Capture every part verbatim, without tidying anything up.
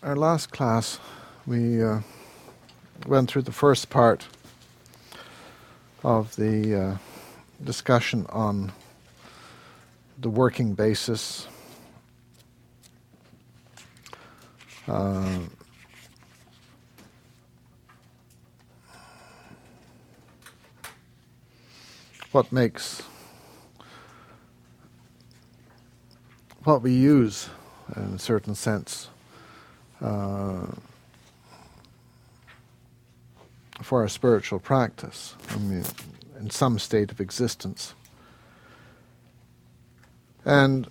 our last class, we uh, went through the first part of the uh, discussion on the working basis, uh, what makes what we use in a certain sense uh, for our spiritual practice, I mean, in some state of existence. And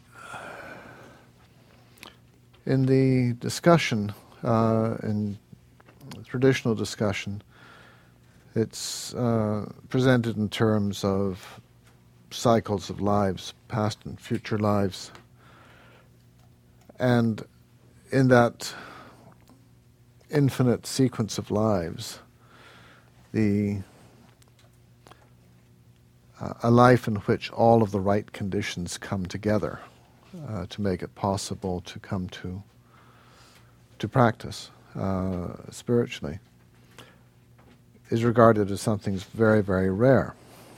in the discussion, uh, in traditional discussion, it's uh, presented in terms of cycles of lives, past and future lives. And in that infinite sequence of lives, the uh, a life in which all of the right conditions come together uh, to make it possible to come to to practice uh, spiritually is regarded as something very, very rare.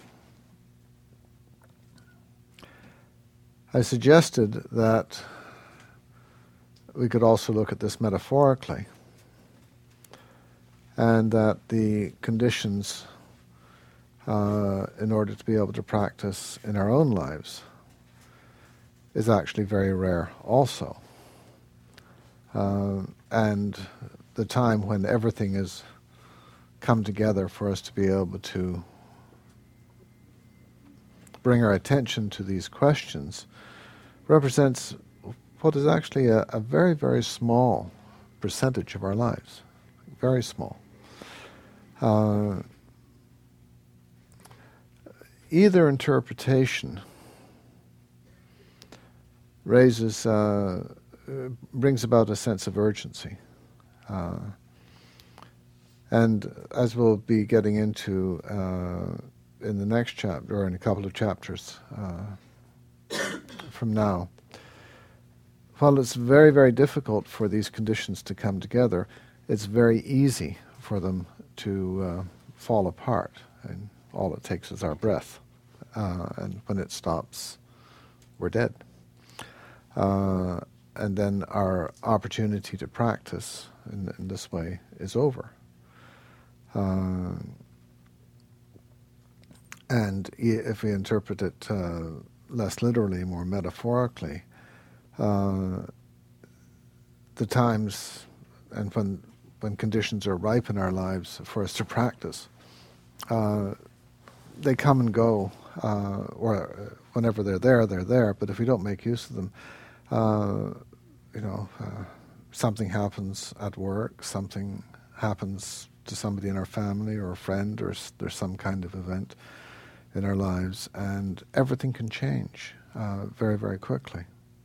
I suggested that we could also look at this metaphorically, and that the conditions uh, in order to be able to practice in our own lives is actually very rare also. Uh, and the time when everything is come together for us to be able to bring our attention to these questions represents what is actually a, a very, very small percentage of our lives. Very small. Uh, either interpretation raises, uh, brings about a sense of urgency. Uh, and as we'll be getting into uh, in the next chapter, or in a couple of chapters uh, from now, while it's very, very difficult for these conditions to come together, it's very easy for them to uh, fall apart. And all it takes is our breath. Uh, and when it stops, we're dead. Uh, and then our opportunity to practice in, in this way is over. Uh, and if we interpret it uh, less literally, more metaphorically, uh, the times and when when conditions are ripe in our lives for us to practice, uh, they come and go, uh, or whenever they're there, they're there. But if we don't make use of them, uh, you know, uh, something happens at work, something happens to somebody in our family or a friend, or s- there's some kind of event in our lives, and everything can change uh, very, very quickly.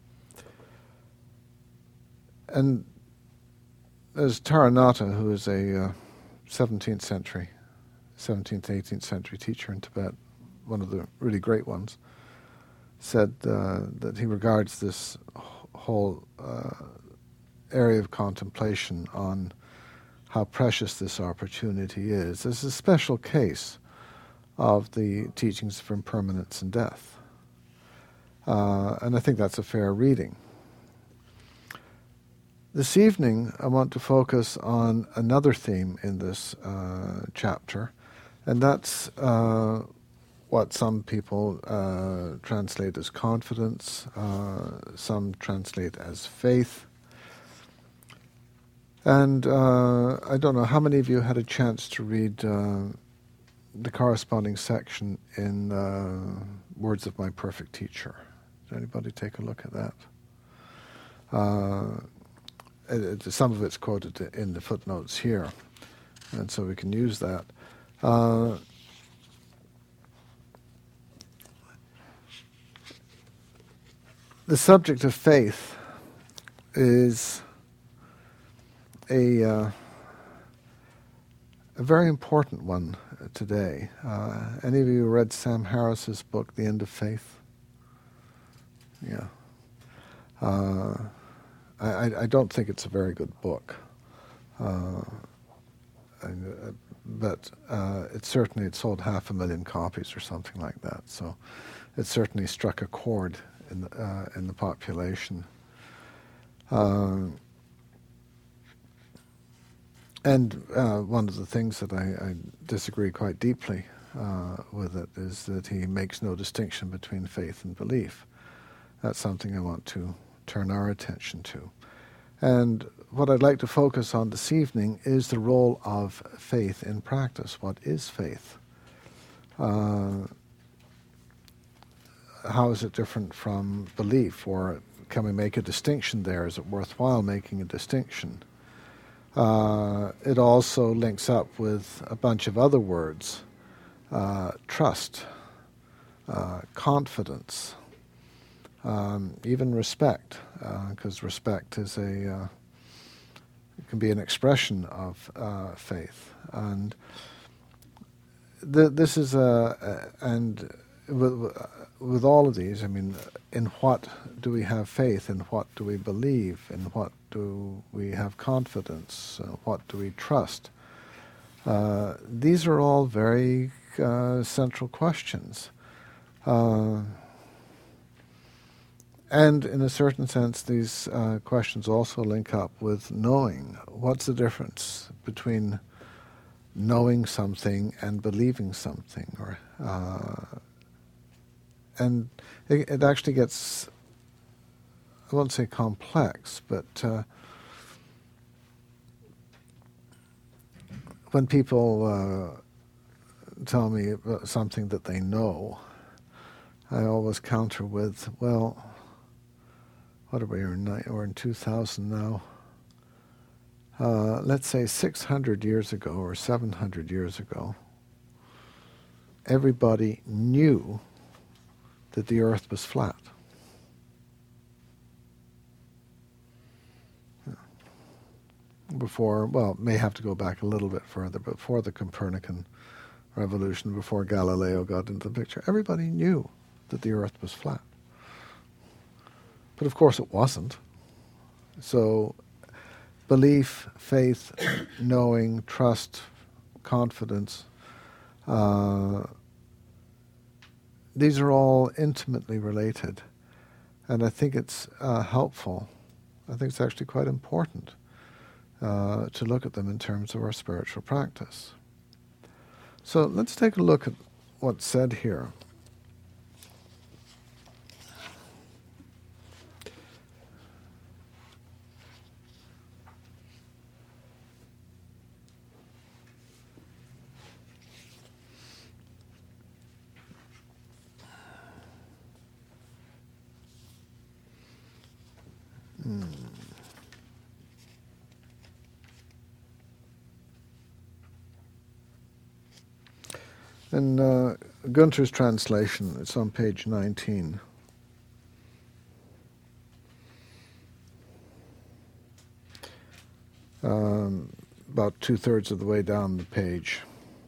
And there's Taranatha, who is a uh, seventeenth century, seventeenth, eighteenth century teacher in Tibet, one of the really great ones, said uh, that he regards this h- whole uh, area of contemplation on how precious this opportunity is as a special case of the teachings of impermanence and death. Uh, and I think that's a fair reading. This evening, I want to focus on another theme in this uh, chapter, and that's uh, what some people uh, translate as confidence, uh, some translate as faith. And uh, I don't know, how many of you had a chance to read uh, the corresponding section in uh, Words of My Perfect Teacher? Did anybody take a look at that? Uh, It, it, some of it's quoted in the footnotes here, and so we can use that. Uh, the subject of faith is a uh, a very important one today. Uh, any of you read Sam Harris's book, The End of Faith? Yeah. Uh, I, I don't think it's a very good book. Uh, and, uh, but uh, it certainly it sold half a million copies or something like that. So it certainly struck a chord in the, uh, in the population. Uh, and uh, one of the things that I, I disagree quite deeply uh, with it is that he makes no distinction between faith and belief. That's something I want to turn our attention to. And what I'd like to focus on this evening is the role of faith in practice. What is faith? Uh, how is it different from belief? Or can we make a distinction there? Is it worthwhile making a distinction? Uh, it also links up with a bunch of other words. Uh, trust, uh, confidence, um, even respect, because uh, respect is a uh, it can be an expression of uh, faith, and th- this is a, a and with, with all of these, I mean, in what do we have faith? In what do we believe? In what do we have confidence? Uh, what do we trust? Uh, these are all very uh, central questions. Uh, and in a certain sense, these uh, questions also link up with knowing. What's the difference between knowing something and believing something? Or uh, and it, it actually gets, I won't say complex, but uh, when people uh, tell me about something that they know, I always counter with, well, what are we in? We're in two thousand now. Uh, let's say six hundred years ago or seven hundred years ago, everybody knew that the earth was flat. Before, well, may have to go back a little bit further, but before the Copernican revolution, before Galileo got into the picture, everybody knew that the earth was flat. But of course it wasn't. So belief, faith, knowing, trust, confidence, uh, these are all intimately related. And I think it's uh, helpful. I think it's actually quite important uh, to look at them in terms of our spiritual practice. So let's take a look at what's said here. Hmm. In uh, Gunther's translation, it's on page nineteen. Um, about two-thirds of the way down the page.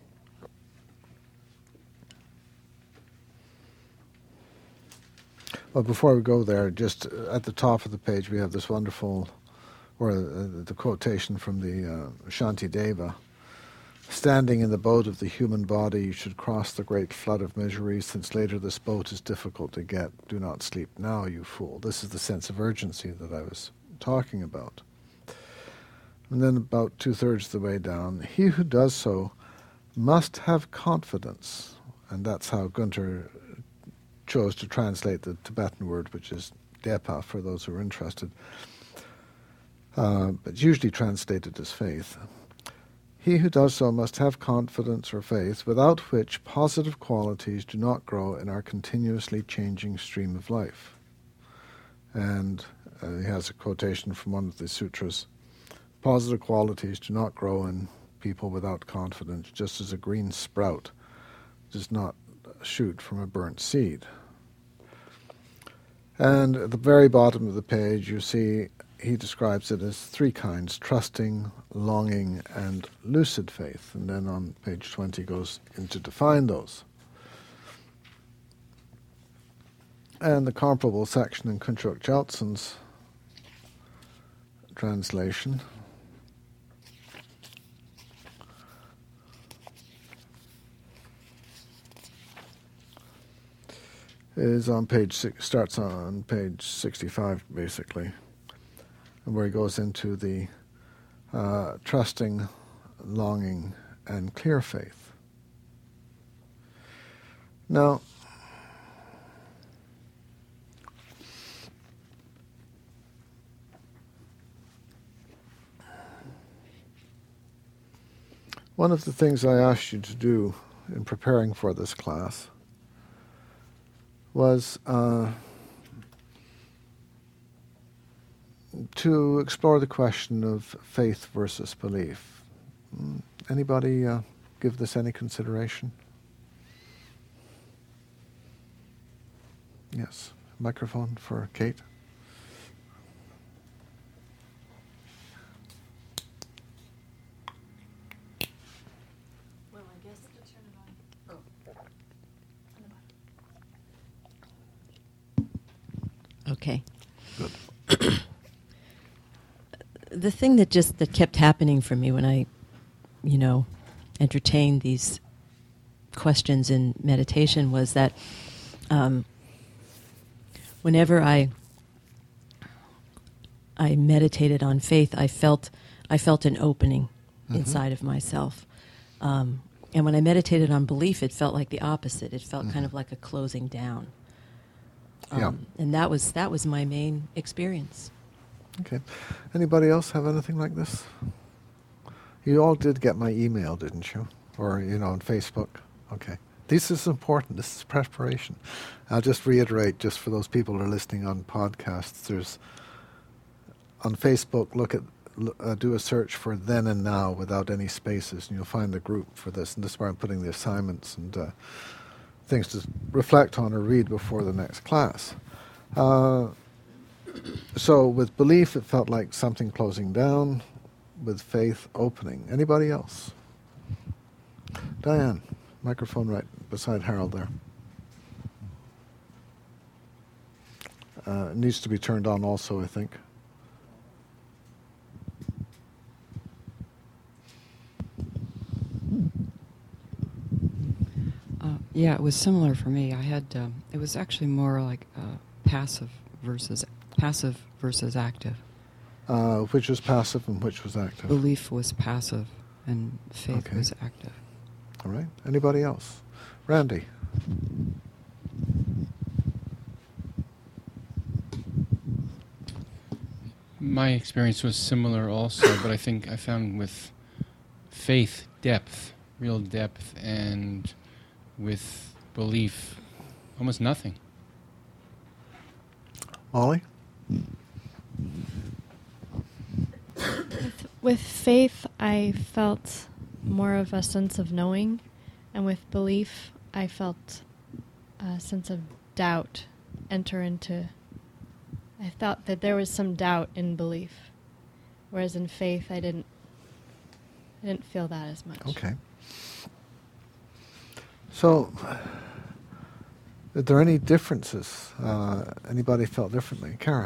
Well, before we go there, just at the top of the page we have this wonderful, or uh, the quotation from the uh, Shantideva. Standing in the boat of the human body, you should cross the great flood of misery, since later this boat is difficult to get. Do not sleep now, you fool. This is the sense of urgency that I was talking about. And then about two-thirds of the way down, he who does so must have confidence. And that's how Gunther chose to translate the Tibetan word, which is depa, for those who are interested. Uh, but it's usually translated as faith. He who does so must have confidence or faith, without which positive qualities do not grow in our continuously changing stream of life. And uh, he has a quotation from one of the sutras. Positive qualities do not grow in people without confidence, just as a green sprout does not shoot from a burnt seed. And at the very bottom of the page, you see he describes it as three kinds: trusting, longing, and lucid faith. And then on page twenty goes into define those. And the comparable section in Kunchok Gyaltsen's translation. Is on page six, starts on page sixty-five, basically, and where he goes into the uh, trusting, longing, and clear faith. Now, one of the things I asked you to do in preparing for this class was uh, to explore the question of faith versus belief. Mm, Anybody uh, give this any consideration? Yes. Microphone for Kate. Well, I guess to turn it on. Oh. Okay. Good. The thing that just that kept happening for me when I, you know, entertained these questions in meditation was that um, whenever I I meditated on faith, I felt I felt an opening mm-hmm. inside of myself. Um, and when I meditated on belief, it felt like the opposite. It felt mm-hmm. kind of like a closing down. Um, yeah. And that was that was my main experience. Okay. Anybody else have anything like this? You all did get my email, didn't you? Or, you know, on Facebook? Okay. This is important. This is preparation. I'll just reiterate, just for those people who are listening on podcasts, there's, on Facebook, look at, uh, do a search for then and now without any spaces, and you'll find the group for this. And this is where I'm putting the assignments and uh, things to reflect on or read before the next class. Uh, so with belief, it felt like something closing down. With faith, opening. Anybody else? Diane, microphone right beside Harold there. Uh, it needs to be turned on also, I think. Uh, yeah, it was similar for me. I had, um, it was actually more like uh, passive versus passive versus active. Uh, which was passive and which was active? Belief was passive and faith okay. was active. All right. Anybody else? Randy. My experience was similar also, but I think I found with faith depth, real depth, and with belief almost nothing. Molly? With, with faith, I felt more of a sense of knowing, and with belief, I felt a sense of doubt enter into. I thought that there was some doubt in belief, whereas in faith, I didn't. I didn't feel that as much. Okay. So, are there any differences? Uh, anybody felt differently? Kara?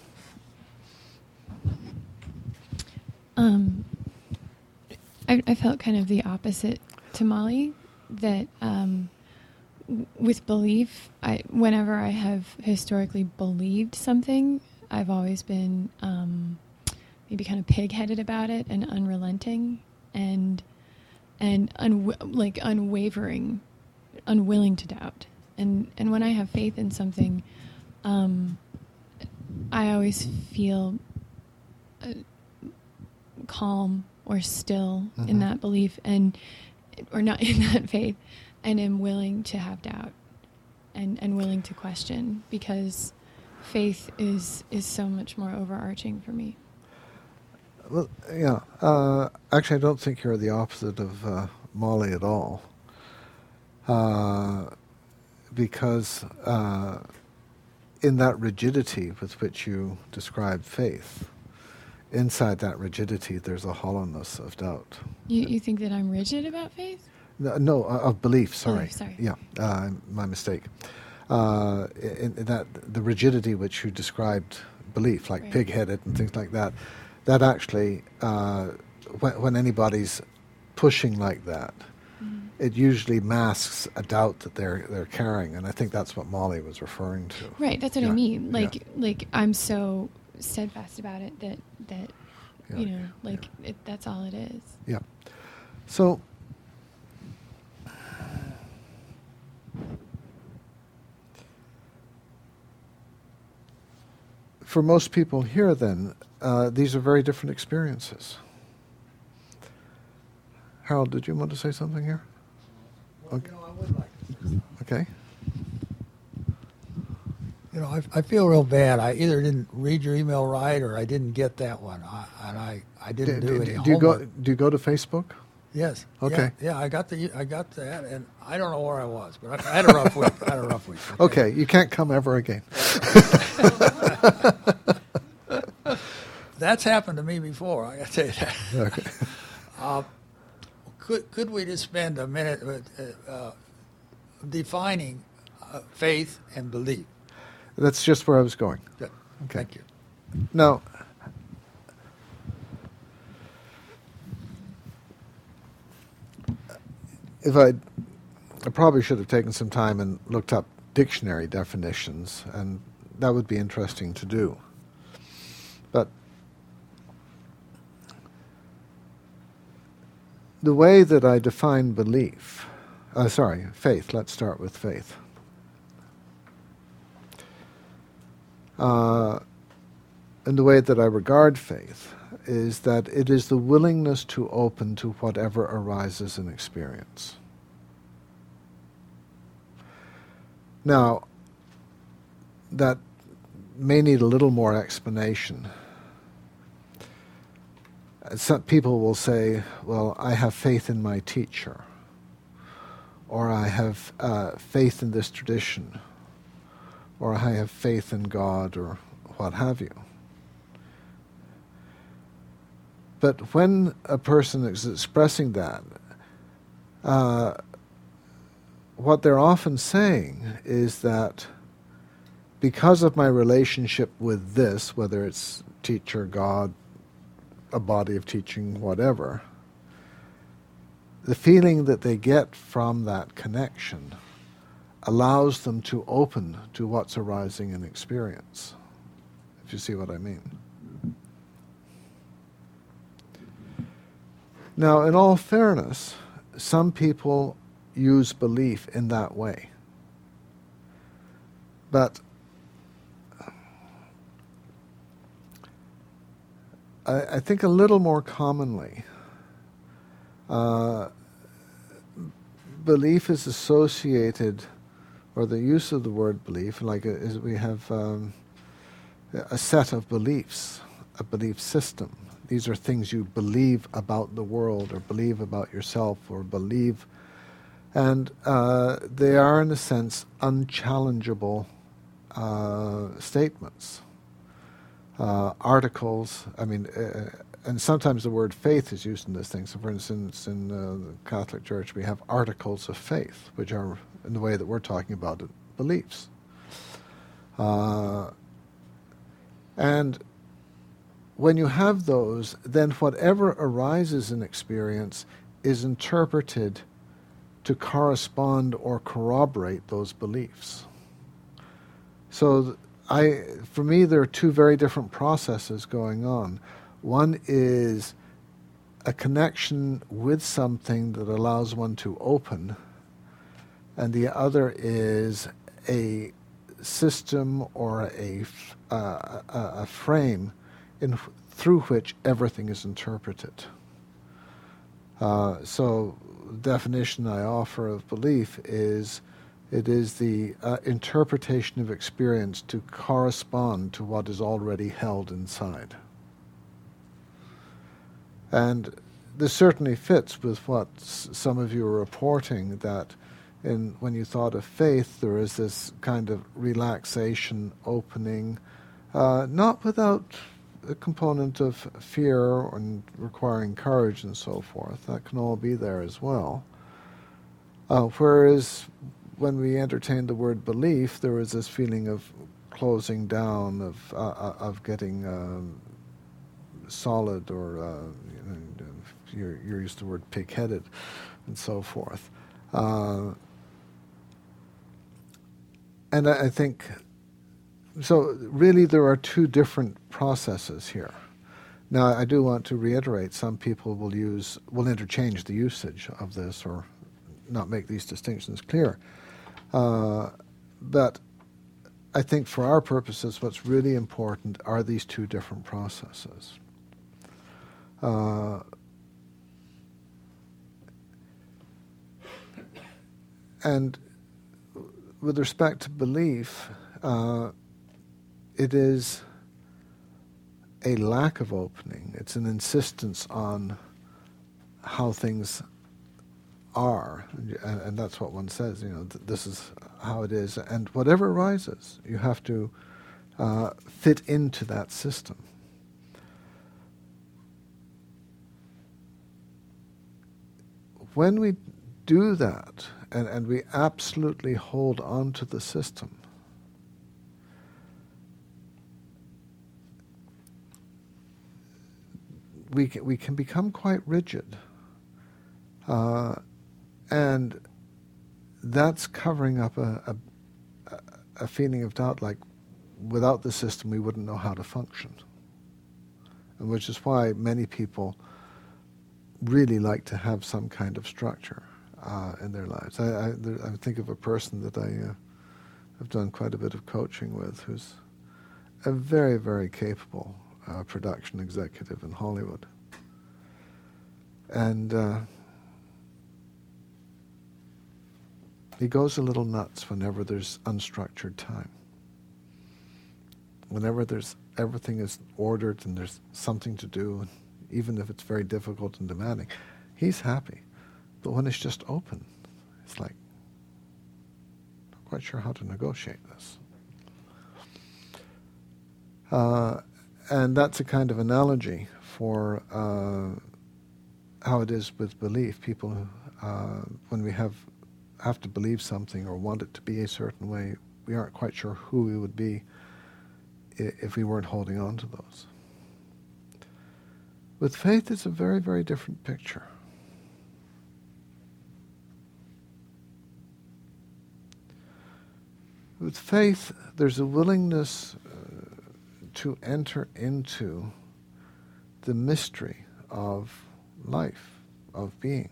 Um, I, I felt kind of the opposite to Molly, that um, w- with belief, I, whenever I have historically believed something, I've always been um, maybe kind of pig-headed about it and unrelenting and and unw- like unwavering, unwilling to doubt. And and when I have faith in something, um, I always feel Uh, calm or still mm-hmm. in that belief and or not in that faith, and am willing to have doubt and and willing to question, because faith is is so much more overarching for me. Well, yeah. Uh, actually, I don't think you're the opposite of uh, Molly at all, uh, because uh, in that rigidity with which you describe faith, inside that rigidity, there's a hollowness of doubt. You you think that I'm rigid about faith? No, no uh, of belief, sorry. Belief, sorry. Yeah, uh, my mistake. Uh, in, in that the rigidity which you described, belief, like right. pig-headed and things like that, that actually, uh, when, when anybody's pushing like that, Mm. it usually masks a doubt that they're they're carrying, and I think that's what Molly was referring to. Right, that's what Yeah, I mean. Like, yeah. like I'm so steadfast about it that that Yeah, you know, like it, that's all it is. Yeah. So, for most people here, then, uh, these are very different experiences. Harold, did you want to say something here? Well, you know, I would like to. Okay. You know, I, I feel real bad. I either didn't read your email right or I didn't get that one, I, and I, I didn't do, any do you go? homework. Do you go to Facebook? Yes. Okay. Yeah, yeah, I got the I got that, and I don't know where I was, but I, I had a rough week. I had a rough week. Okay, you can't come ever again. That's happened to me before. I got to tell you that. Okay. Uh, could could we just spend a minute uh, uh, defining uh, faith and belief? That's just where I was going. Good. Okay. Thank you. Now, if I, I probably should have taken some time and looked up dictionary definitions, and that would be interesting to do. But the way that I define belief, uh, sorry, faith, let's start with faith. Uh, and the way that I regard faith is that it is the willingness to open to whatever arises in experience. Now, that may need a little more explanation. Some people will say, well, I have faith in my teacher, or I have uh, faith in this tradition, or I have faith in God, or what have you. But when a person is expressing that, uh, what they're often saying is that because of my relationship with this, whether it's teacher, God, a body of teaching, whatever, the feeling that they get from that connection allows them to open to what's arising in experience, if you see what I mean. Now, in all fairness, some people use belief in that way. But I, I think a little more commonly, uh, belief is associated, or the use of the word belief, like a, is we have um, a set of beliefs, a belief system. These are things you believe about the world, or believe about yourself, or believe, and uh, they are, in a sense, unchallengeable uh, statements, uh, articles. I mean, uh, and sometimes the word faith is used in this thing. So, for instance, in uh, the Catholic Church, we have articles of faith, which are, in the way that we're talking about it, beliefs. Uh, and when you have those, then whatever arises in experience is interpreted to correspond or corroborate those beliefs. So I, for me, there are two very different processes going on. One is a connection with something that allows one to open, and the other is a system or a, uh, a, a frame in through which everything is interpreted. Uh, so the definition I offer of belief is it is the uh, interpretation of experience to correspond to what is already held inside. And this certainly fits with what s- some of you are reporting, that in when you thought of faith, there is this kind of relaxation, opening, uh, not without a component of fear and requiring courage and so forth. That can all be there as well. Uh, whereas when we entertained the word belief, there was this feeling of closing down, of uh, of getting um, solid or uh, you know, you're, you're used to the word pig-headed and so forth. Uh, and I, I think, so really there are two different processes here. Now, I do want to reiterate, some people will use, will interchange the usage of this or not make these distinctions clear. Uh, but I think for our purposes, what's really important are these two different processes. Uh, and with respect to belief, uh, it is a lack of opening. It's an insistence on how things are, and, and that's what one says, you know, th- this is how it is, and whatever arises, you have to uh, fit into that system. When we do that, and, and we absolutely hold on to the system, we can, we can become quite rigid. Uh, and that's covering up a, a, a feeling of doubt, like without the system we wouldn't know how to function. And which is why many people really like to have some kind of structure uh, in their lives. I, I, there, I think of a person that I uh, have done quite a bit of coaching with who's a very, very capable uh, production executive in Hollywood. And uh, he goes a little nuts whenever there's unstructured time. Whenever there's everything is ordered and there's something to do, even if it's very difficult and demanding, he's happy. But when it's just open, it's like, not quite sure how to negotiate this. Uh, and that's a kind of analogy for uh, how it is with belief. People, uh, when we have have to believe something or want it to be a certain way, we aren't quite sure who we would be i- if we weren't holding on to those. With faith, it's a very, very different picture. With faith, there's a willingness uh, to enter into the mystery of life, of being.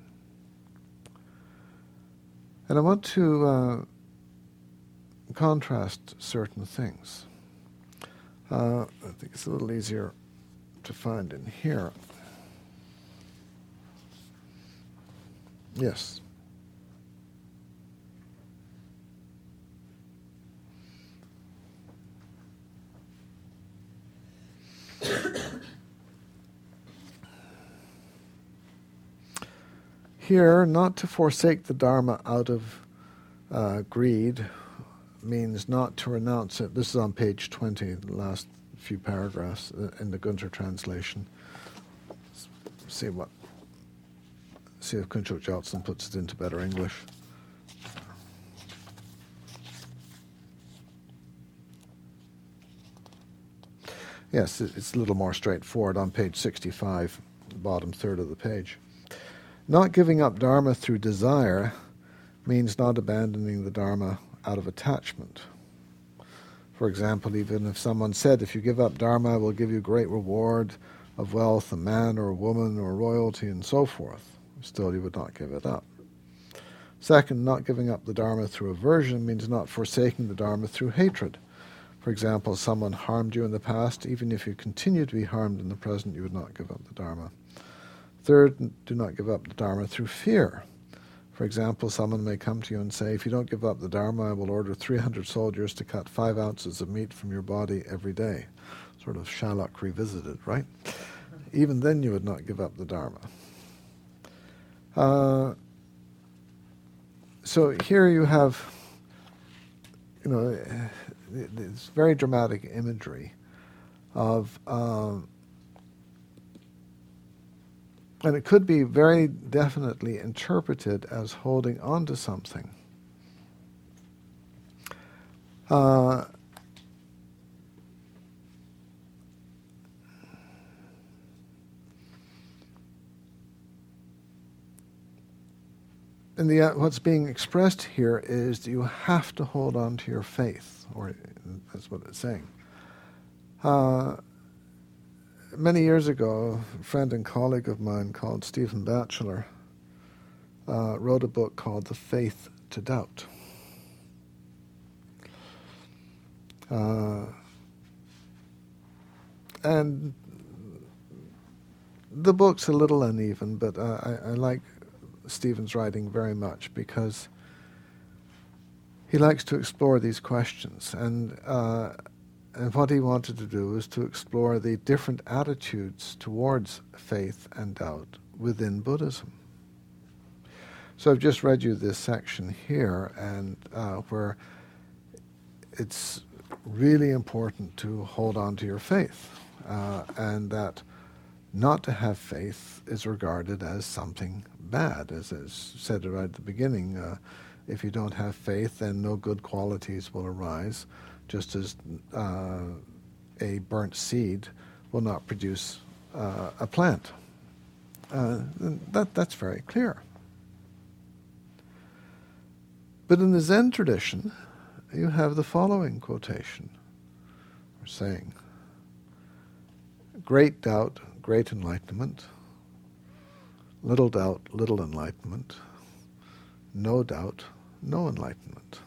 And I want to uh, contrast certain things. Uh, I think it's a little easier to find in here. Yes. Here, not to forsake the Dharma out of uh, greed means not to renounce it. This is on page twenty, the last few paragraphs uh, in the Gunter translation. Let's see what, see if Kunchuk Gyaltsen puts it into better English. Yes, it's a little more straightforward on page sixty-five, the bottom third of the page. Not giving up Dharma through desire means not abandoning the Dharma out of attachment. For example, even if someone said, if you give up Dharma, I will give you great reward of wealth, a man or a woman or royalty and so forth, still you would not give it up. Second, not giving up the Dharma through aversion means not forsaking the Dharma through hatred. For example, someone harmed you in the past, even if you continue to be harmed in the present, you would not give up the Dharma. Third, do not give up the Dharma through fear. For example, someone may come to you and say, if you don't give up the Dharma, I will order three hundred soldiers to cut five ounces of meat from your body every day. Sort of Shylock revisited, right? Even then you would not give up the Dharma. Uh, so here you have, you know, this very dramatic imagery of... Um, And it could be very definitely interpreted as holding on to something. Uh, in the uh, what's being expressed here is that you have to hold on to your faith, or that's what it's saying. Uh, many years ago, a friend and colleague of mine called Stephen Batchelor uh, wrote a book called The Faith to Doubt. Uh, and the book's a little uneven, but uh, I, I like Stephen's writing very much because he likes to explore these questions. And uh, and what he wanted to do is to explore the different attitudes towards faith and doubt within Buddhism. So I've just read you this section here, and uh, where it's really important to hold on to your faith, uh, and that not to have faith is regarded as something bad. As is said right at the beginning, uh, if you don't have faith, then no good qualities will arise, just as uh, a burnt seed will not produce uh, a plant. Uh, that, that's very clear. But in the Zen tradition, you have the following quotation, or saying: great doubt, great enlightenment; little doubt, little enlightenment; no doubt, no enlightenment.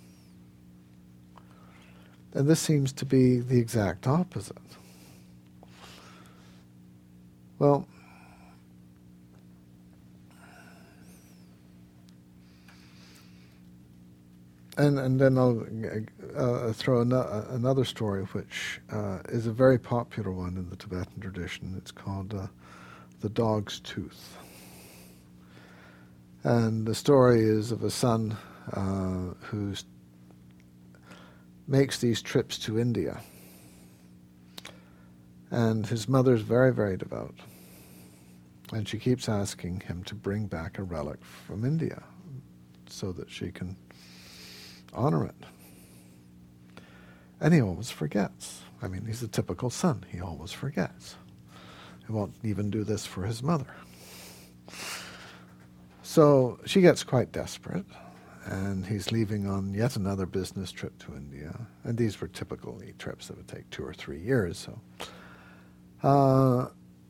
And this seems to be the exact opposite. Well, And and then I'll uh, throw an- another story, which uh, is a very popular one in the Tibetan tradition. It's called uh, The Dog's Tooth. And the story is of a son uh, who makes these trips to India. And his mother's very, very devout. And she keeps asking him to bring back a relic from India so that she can honor it. And he always forgets. I mean, he's a typical son. He always forgets. He won't even do this for his mother. So she gets quite desperate, and he's leaving on yet another business trip to India. And these were typically trips that would take two or three years. So uh,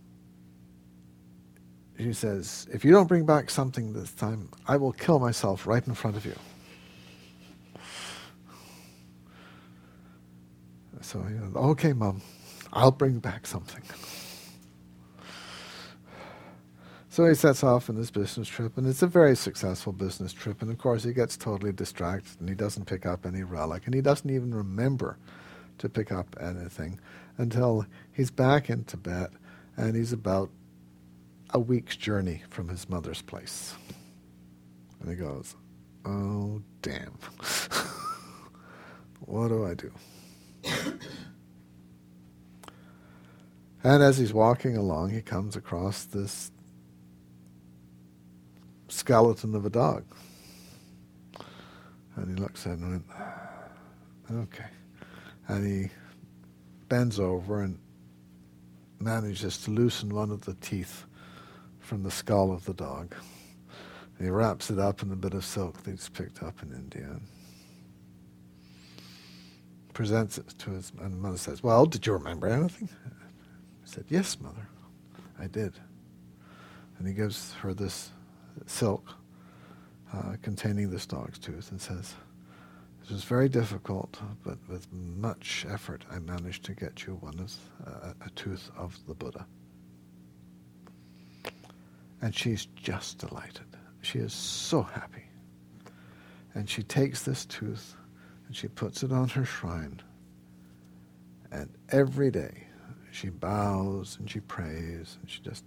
she says, if you don't bring back something this time, I will kill myself right in front of you. So he goes, okay, Mom, I'll bring back something. So he sets off on this business trip, and it's a very successful business trip. And of course, he gets totally distracted, and he doesn't pick up any relic, and he doesn't even remember to pick up anything until he's back in Tibet, and he's about a week's journey from his mother's place. And he goes, oh, damn. What do I do? And as he's walking along, he comes across this skeleton of a dog. And he looks at it and went, okay. And he bends over and manages to loosen one of the teeth from the skull of the dog. And he wraps it up in a bit of silk that he's picked up in India. And presents it to his, and the mother says, well, did you remember anything? He said, yes, Mother, I did. And he gives her this silk uh, containing this dog's tooth and says, it was very difficult, but with much effort I managed to get you one of, uh, a tooth of the Buddha. And she's just delighted. She is so happy. And she takes this tooth and she puts it on her shrine. And every day she bows and she prays and she just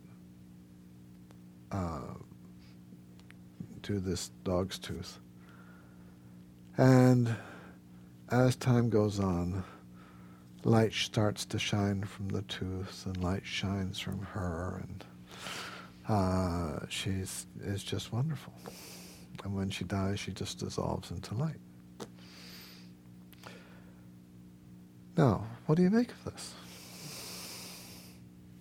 uh, to this dog's tooth. And as time goes on, light starts to shine from the tooth, and light shines from her, and uh, she's is just wonderful. And when she dies, she just dissolves into light. Now, what do you make of this?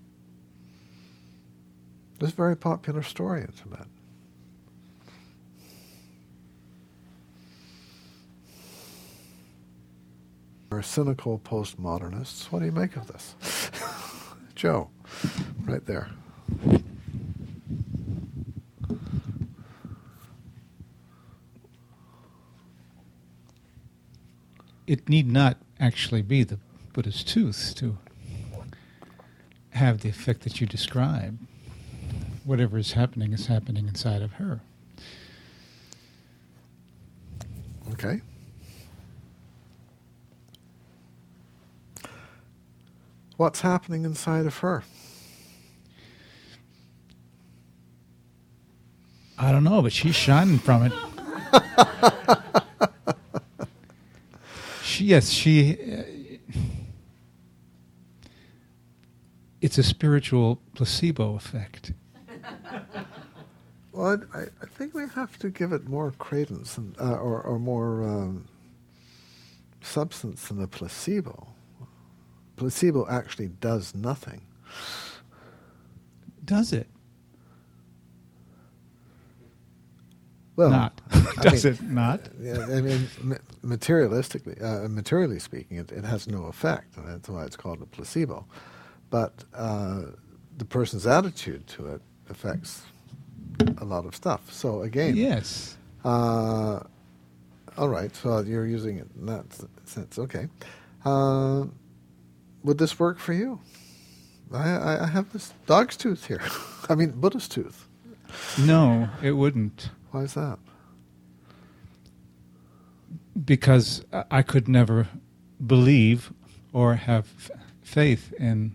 This is a very popular story in Tibet. are cynical postmodernists. What do you make of this? Joe, right there. It need not actually be the Buddha's tooth to have the effect that you describe. Whatever is happening is happening inside of her. Okay. What's happening inside of her? I don't know, but she's shining from it. she, yes, she. Uh, it's a spiritual placebo effect. Well, I, I think we have to give it more credence and, uh, or, or more um, substance than a placebo. Placebo actually does nothing. Does it? Well, not. I Does mean, it not? Yeah, I mean, ma- materialistically, uh, materially speaking, it, it has no effect, and that's why it's called a placebo. But uh, the person's attitude to it affects a lot of stuff. So again, Yes. Uh, all right, so you're using it in that sense. Okay. Uh, would this work for you? I, I, I have this dog's tooth here. I mean, Buddha's tooth. No, it wouldn't. Why is that? Because I- I could never believe or have f- faith in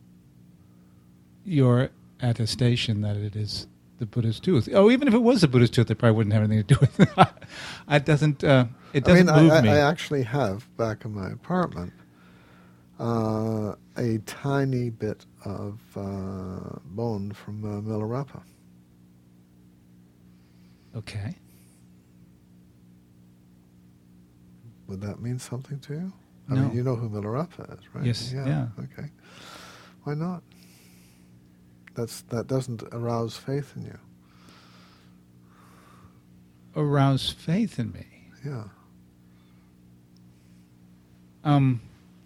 your attestation that it is the Buddha's tooth. Oh, even if it was the Buddha's tooth, it probably wouldn't have anything to do with it. It doesn't. Uh, it doesn't I mean, move I, me. I actually have back in my apartment uh, a tiny bit of uh, bone from uh, Milarepa. Okay. Would that mean something to you? I No. mean, you know who Milarepa is, right? Yes, yeah. Okay. Why not? That's that doesn't arouse faith in you. Arouse faith in me. Yeah. Um.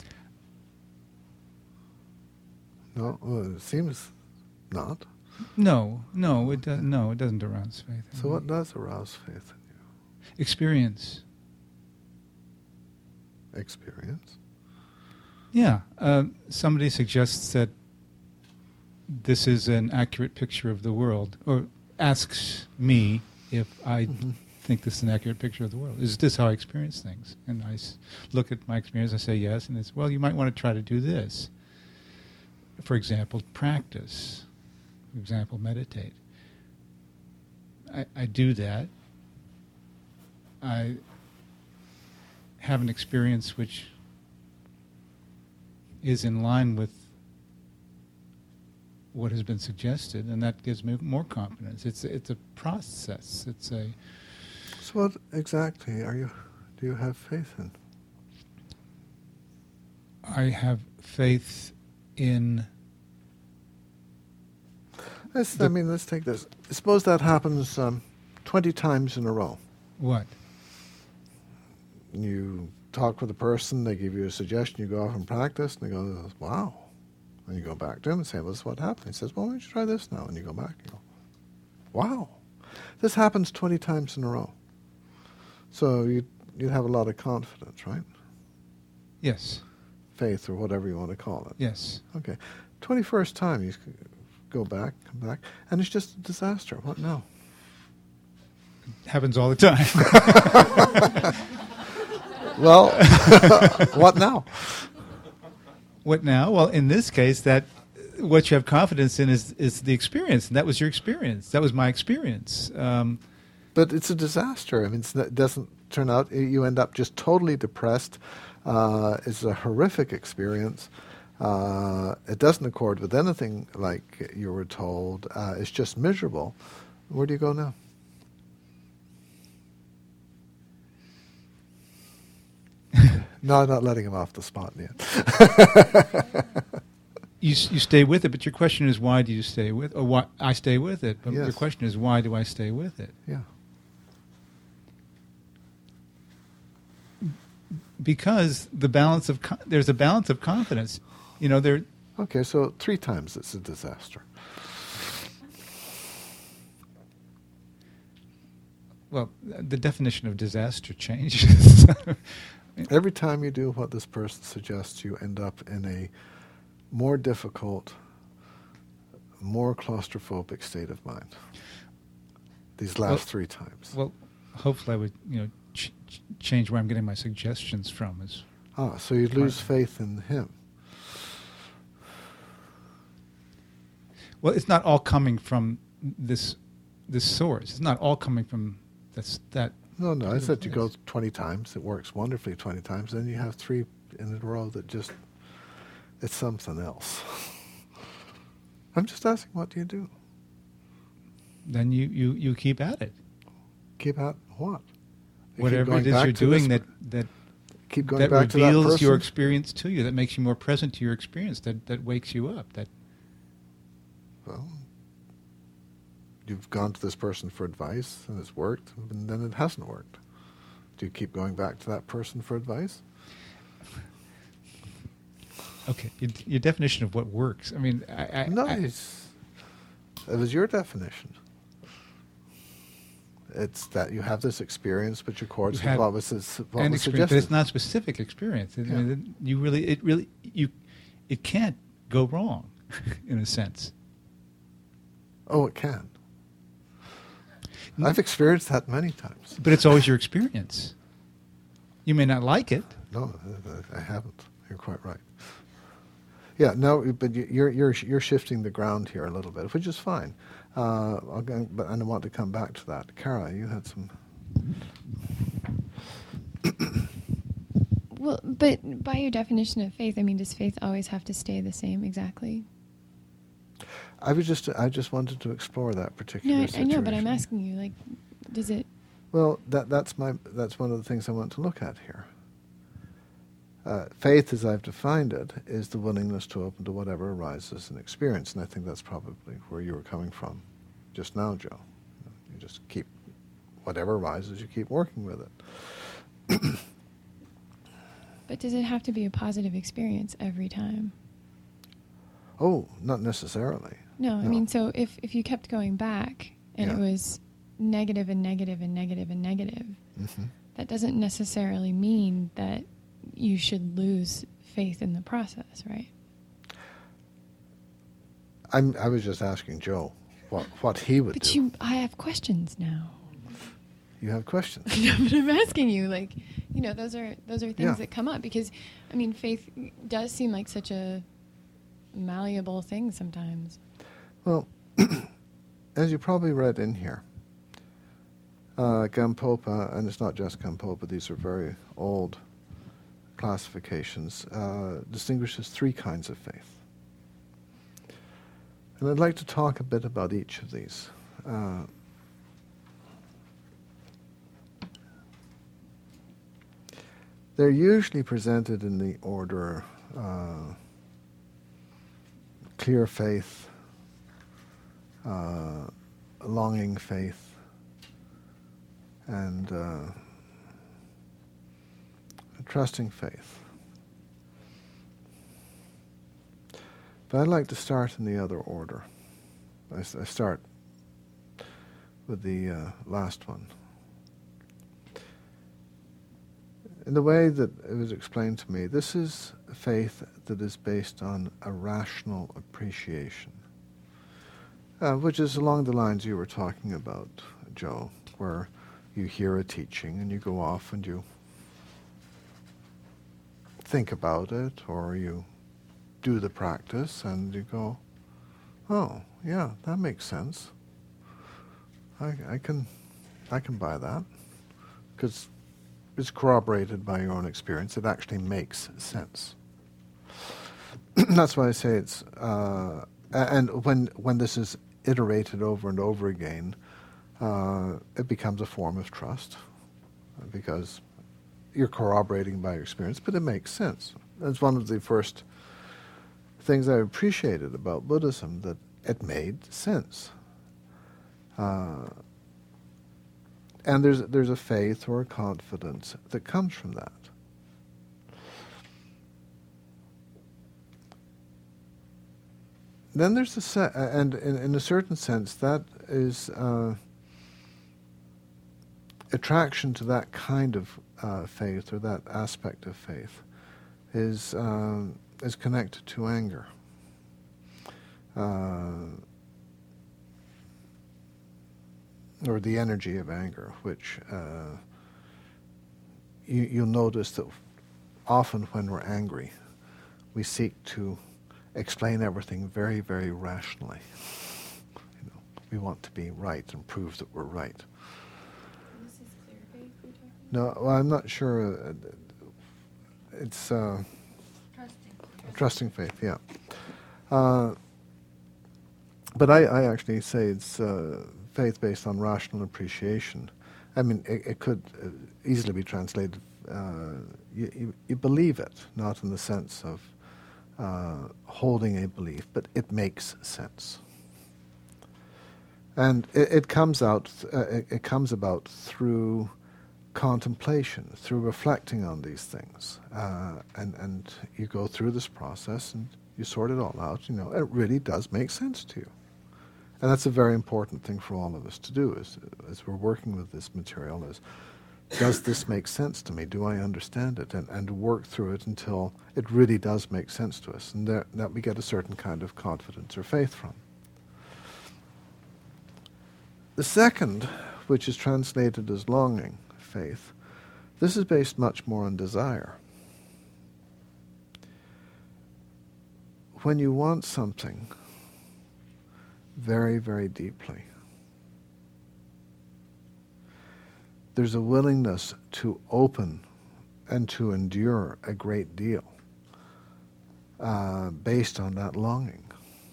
No, well, it seems not. No, no, it does. No, it doesn't arouse faith. In So me. what does arouse faith in Experience. you? Experience. Yeah. Uh, somebody suggests that this is an accurate picture of the world, or asks me if I Mm-hmm. think this is an accurate picture of the world. Is this how I experience things? And I s- look at my experience, I say yes, and it's, well, you might want to try to do this. For example, practice. For example, meditate. I, I do that. I have an experience which is in line with what has been suggested, and that gives me more confidence. It's it's a process. It's a So what exactly are you? Do you have faith in? I have faith in. Let's, The- I mean, let's take this. Suppose that happens um, twenty times in a row. What? You talk with a person, they give you a suggestion, you go off and practice, and they go, wow. And you go back to him and say, well, this is what happened. He says, well, why don't you try this now? And you go back and go, wow. This happens twenty times in a row. So you, you'd have a lot of confidence, right? Yes. Faith or whatever you want to call it. Yes. Okay. twenty-first time you go back, come back, and it's just a disaster. What now? Happens all the time. Well, what now? What now? Well, in this case, that what you have confidence in is is the experience, and that was your experience. That was my experience. Um, But it's a disaster. I mean, it's not, it doesn't turn out, you end up just totally depressed. Uh, it's a horrific experience. Uh, it doesn't accord with anything like you were told. Uh, it's just miserable. Where do you go now? No, I'm not letting him off the spot yet. you s- you stay with it, but your question is why do you stay with? Or why I stay with it? But your Yes. question is why do I stay with it? Yeah. because the balance of co- there's a balance of confidence. You know, there. Okay, so three times it's a disaster. Well, the definition of disaster changes. Every time you do what this person suggests, you end up in a more difficult, more claustrophobic state of mind. These last Well- three times. Well, hopefully, I would you know ch- ch- change where I'm getting my suggestions from. Is Ah, so you lose faith in him. well, it's not all coming from this this source. It's not all coming from that's that. No, no, I Good said you go advice. twenty times, it works wonderfully twenty times, then you have three in a row that just, it's something else. I'm just asking, what do you do? Then you, you, you keep at it. Keep at what? You keep Whatever going it is back you're to doing this- that that keep going that back to that reveals your person? experience to you, that makes you more present to your experience, that, that wakes you up. That Well, you've gone to this person for advice and it's worked, and then it hasn't worked. Do you keep going back to that person for advice? okay, your, your definition of what works. I mean, I, I, No, I, it's, it was your definition. It's that you have this experience, but your course You have what was this, what an was experience, but suggested. it's not specific experience. I mean, you really, it really, you, it can't go wrong, in a sense. Oh, it can. I've experienced that many times. But it's always your experience. You may not like it. No, I I haven't. You're quite right. Yeah, no, but you- you're you're you're shifting the ground here a little bit, which is fine. Uh, I'll go, but I want to come back to that. Kara, you had some. Well, but by your definition of faith, I mean, does faith always have to stay the same exactly? I was just I just wanted to explore that particular No, I, I situation. know, but I'm asking you, like, does it? Well, that that's my that's one of the things I want to look at here. Uh, faith, as I've defined it, is the willingness to open to whatever arises in experience, and I think that's probably where you were coming from, just now, Joe. You just keep whatever arises, you keep working with it. But does it have to be a positive experience every time? Oh, not necessarily. No, I No. mean, so if if you kept going back and Yeah. it was negative and negative and negative and negative, hmm that doesn't necessarily mean that you should lose faith in the process, right? I'm, I was just asking Joe what what he would But do. you, I have questions now. You have questions. But I'm asking you, like, you know, those are those are things Yeah. that come up because, I mean, faith does seem like such a malleable thing sometimes. Well, as you probably read in here, uh, Gampopa, and it's not just Gampopa, these are very old classifications, uh, distinguishes three kinds of faith. And I'd like to talk a bit about each of these. Uh, they're usually presented in the order uh, clear faith, uh, longing faith, and uh, trusting faith. But I'd like to start in the other order. I, s- I start with the uh, last one. In the way that it was explained to me, this is a faith that is based on a rational appreciation, uh, which is along the lines you were talking about, Joe, where you hear a teaching and you go off and you think about it, or you do the practice and you go, oh, yeah, that makes sense. I, I can, I can buy that, because it's corroborated by your own experience. It actually makes sense. That's why I say it's, uh, a- and when when this is iterated over and over again, uh, it becomes a form of trust, uh, because you're corroborating by your experience, but it makes sense. That's one of the first things I appreciated about Buddhism, that it made sense. Uh, and there's there's a faith or a confidence that comes from that. then there's a se- and in, in a certain sense that is uh, attraction to that kind of uh, faith or that aspect of faith is uh, is connected to anger. Uh, or the energy of anger, which uh, you, you'll notice that often when we're angry, we seek to explain everything very, very rationally. You know, we want to be right and prove that we're right. This is clear faith we're talking No, well, I'm not sure. Uh, it's uh, Trusting. trusting faith, yeah. Uh, but I, I actually say it's uh, faith based on rational appreciation. I mean, it, it could uh, easily be translated, uh, you, you, you believe it, not in the sense of uh, holding a belief, but it makes sense. And it, it comes out, uh, it, it comes about through contemplation, through reflecting on these things. Uh, and, and you go through this process and you sort it all out, you know, it really does make sense to you. And that's a very important thing for all of us to do as, as we're working with this material is, does this make sense to me? Do I understand it? And, and work through it until it really does make sense to us. And there, that we get a certain kind of confidence or faith from. The second, which is translated as longing faith, this is based much more on desire. When you want something very, very deeply, there's a willingness to open and to endure a great deal uh, based on that longing.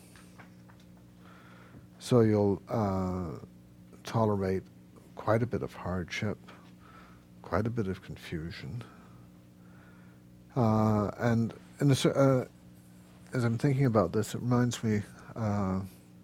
So you'll uh, tolerate quite a bit of hardship, quite a bit of confusion, uh, and, and uh, as I'm thinking about this, it reminds me uh,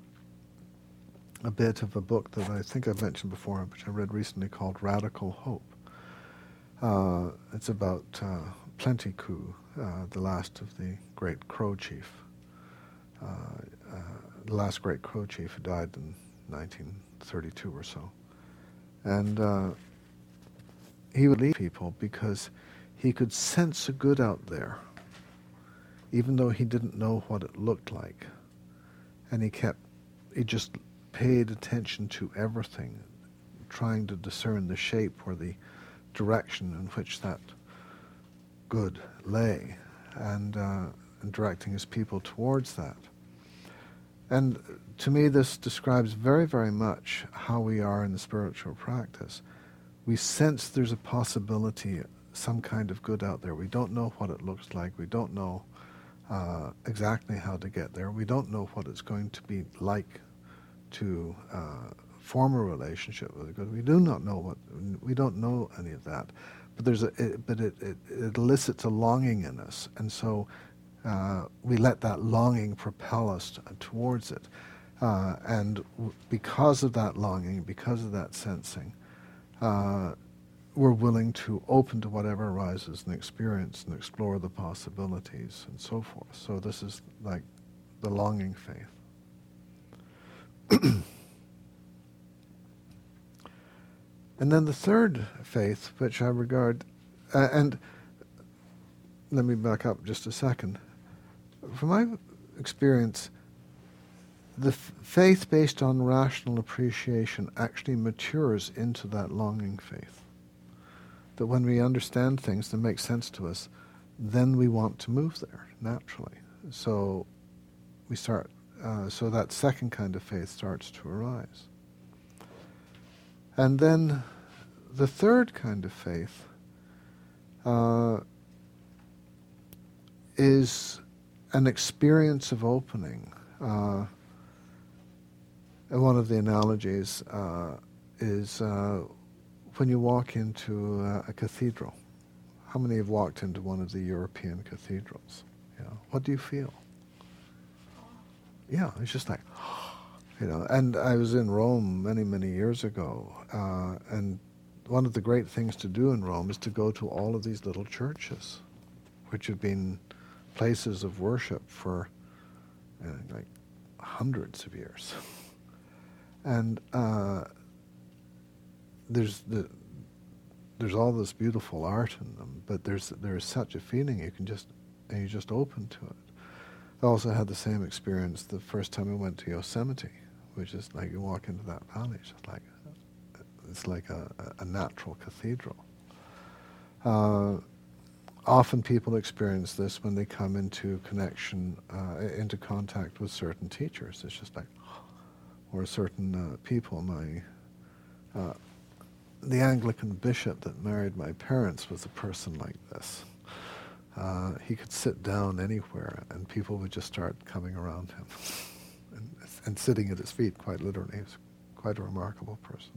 a bit of a book that I think I've mentioned before, which I read recently, called Radical Hope. Uh, it's about uh, Plenty Coups, uh, the last of the great Crow chief, uh, uh, the last great Crow chief who died in nineteen thirty-two or so. And uh, he would lead people because he could sense a good out there, even though he didn't know what it looked like. And he kept, he just paid attention to everything, trying to discern the shape or the direction in which that good lay, and, uh, and directing his people towards that. And to me, this describes very, very much how we are in the spiritual practice. We sense there's a possibility, some kind of good out there. We don't know what it looks like. We don't know uh, exactly how to get there. We don't know what it's going to be like to uh, form a relationship with God. We do not know what, we don't know any of that. But there's a, it, but it, it, it elicits a longing in us, and so uh, we let that longing propel us t- towards it. Uh, and w- because of that longing, because of that sensing, uh, we're willing to open to whatever arises and experience and explore the possibilities and so forth. So this is like the longing faith. And then the third faith, which I regard, uh, and let me back up just a second. From my experience, the f- faith based on rational appreciation actually matures into that longing faith. That when we understand things that make sense to us, then we want to move there naturally. So we start, uh, so that second kind of faith starts to arise. And then the third kind of faith uh, is an experience of opening. Uh, and one of the analogies uh, is uh, when you walk into uh, a cathedral. How many have walked into one of the European cathedrals? You know, what do you feel? Yeah, it's just like, you know. And I was in Rome many, many years ago, uh, and one of the great things to do in Rome is to go to all of these little churches, which have been places of worship for uh, like hundreds of years. And uh, there's the there's all this beautiful art in them, but there's there's such a feeling you can just and you just open to it. I also had the same experience the first time I went to Yosemite, which is like you walk into that valley, it's just like it's like a, a natural cathedral. Uh, often people experience this when they come into connection, uh, into contact with certain teachers. It's just like, or certain uh, people. My uh, the Anglican bishop that married my parents was a person like this. Uh, he could sit down anywhere, and people would just start coming around him and, and sitting at his feet, quite literally. He was quite a remarkable person.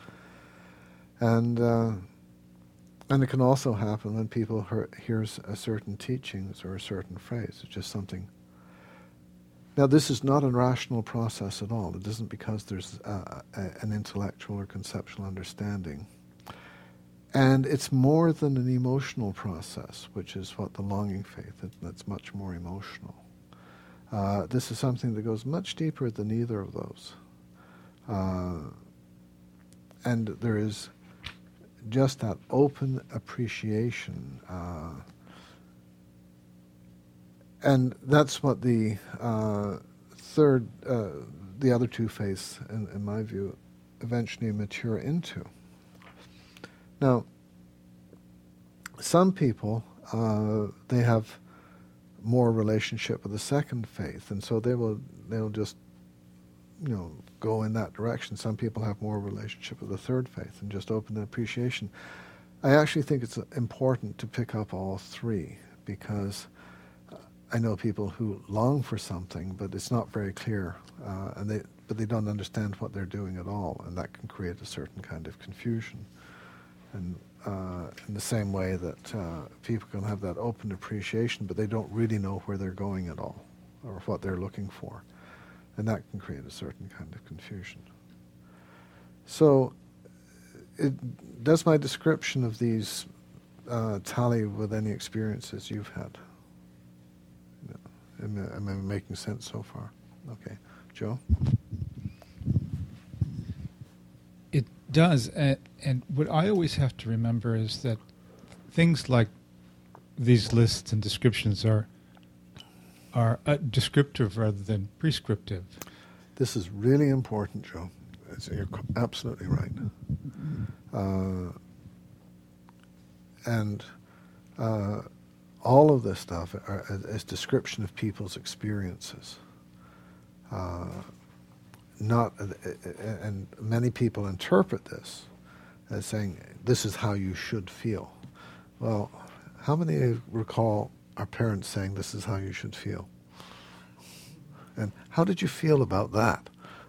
And uh, and it can also happen when people hear, hears a certain teachings or a certain phrase. It's just something. Now, this is not a rational process at all. It isn't because there's uh, a, an intellectual or conceptual understanding. And it's more than an emotional process, which is what the longing faith is. That's much more emotional. Uh, this is something that goes much deeper than either of those. Uh, and there is just that open appreciation. Uh, and that's what the uh, third, uh, the other two faiths, in, in my view, eventually mature into. Now, some people, uh, they have more relationship with the second faith, and so they will they'll just, you know, go in that direction. Some people have more relationship with the third faith and just open the appreciation. I actually think it's important to pick up all three, because I know people who long for something, but it's not very clear, uh, and they but they don't understand what they're doing at all, and that can create a certain kind of confusion. And uh, in the same way that uh, people can have that open appreciation, but they don't really know where they're going at all, or what they're looking for, and that can create a certain kind of confusion. So, it, does my description of these uh, tally with any experiences you've had? Am I, am I making sense so far? Okay. Joe? It does. Uh, and what I always have to remember is that things like these lists and descriptions are are uh, descriptive rather than prescriptive. This is really important, Joe. It's, you're absolutely right. Uh, and uh, all of this stuff are, is description of people's experiences. Uh, not, uh, and many people interpret this as saying, this is how you should feel. Well, how many recall our parents saying, this is how you should feel? And how did you feel about that?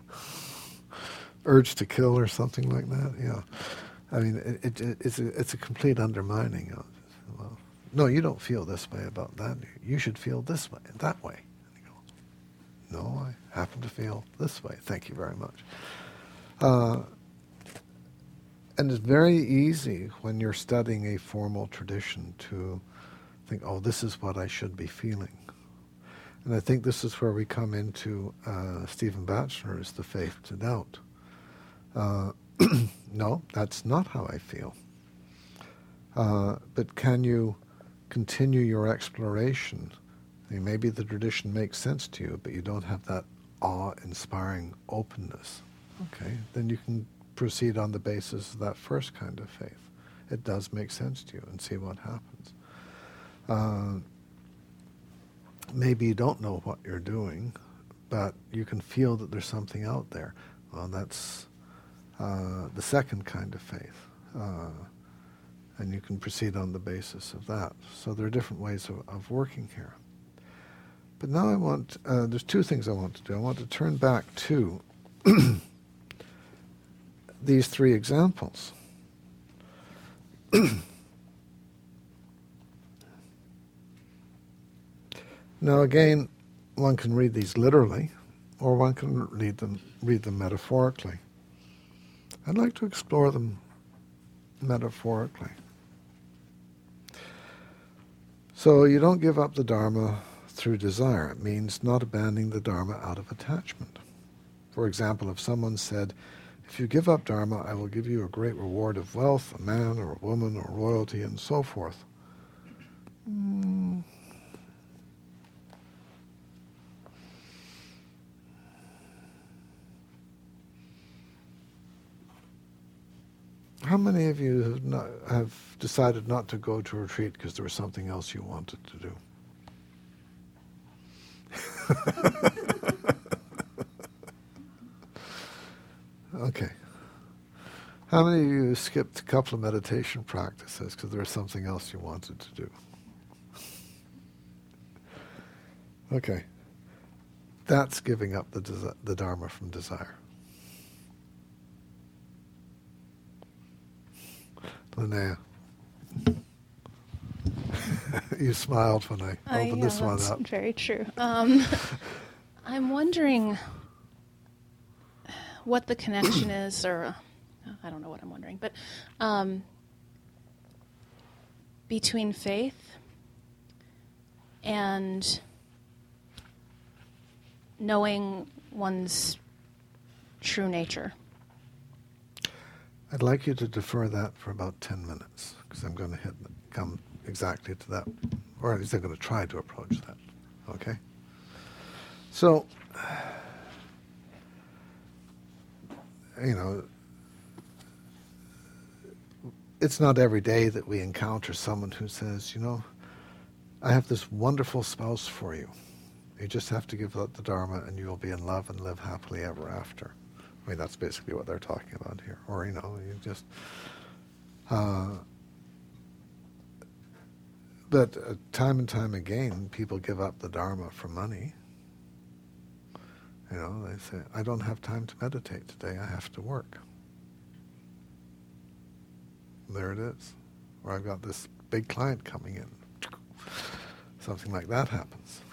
Urge to kill or something like that? Yeah. I mean, it, it, it's, a, it's a complete undermining of, well, no, you don't feel this way about that. You should feel this way, that way. And you go, no, I happen to feel this way. Thank you very much. Uh, and it's very easy when you're studying a formal tradition to think, oh, this is what I should be feeling. And I think this is where we come into uh, Stephen Batchelor's The Faith to Doubt. Uh, no, that's not how I feel. Uh, but can you continue your exploration? I mean, maybe the tradition makes sense to you, but you don't have that awe-inspiring openness. Okay, then you can proceed on the basis of that first kind of faith. It does make sense to you, and see what happens. Uh, maybe you don't know what you're doing, but you can feel that there's something out there. Well, that's uh, the second kind of faith. Uh, and you can proceed on the basis of that. So there are different ways of, of working here. But now I want, uh, there's two things I want to do. I want to turn back to these three examples. Now again, one can read these literally, or one can read them, read them metaphorically. I'd like to explore them metaphorically. So you don't give up the Dharma through desire. It means not abandoning the Dharma out of attachment. For example, if someone said, if you give up Dharma, I will give you a great reward of wealth, a man or a woman or royalty, and so forth. Mm. How many of you have, not, have decided not to go to a retreat because there was something else you wanted to do? Okay. How many of you skipped a couple of meditation practices because there was something else you wanted to do? Okay. That's giving up the, desi- the Dharma from desire. Linnea. You smiled when I Uh, opened yeah, this one that's up. very true. Um, I'm wondering what the connection is, or uh, I don't know what I'm wondering, but um, between faith and knowing one's true nature. I'd like you to defer that for about ten minutes, because I'm going to hit come exactly to that, or at least I'm going to try to approach that. Okay? So, you know, it's not every day that we encounter someone who says, you know, I have this wonderful spouse for you. You just have to give up the Dharma and you'll be in love and live happily ever after. I mean, that's basically what they're talking about here. Or, you know, you just... Uh, but uh, time and time again, people give up the Dharma for money. You know, they say, I don't have time to meditate today, I have to work. And there it is. Or I've got this big client coming in. Something like that happens.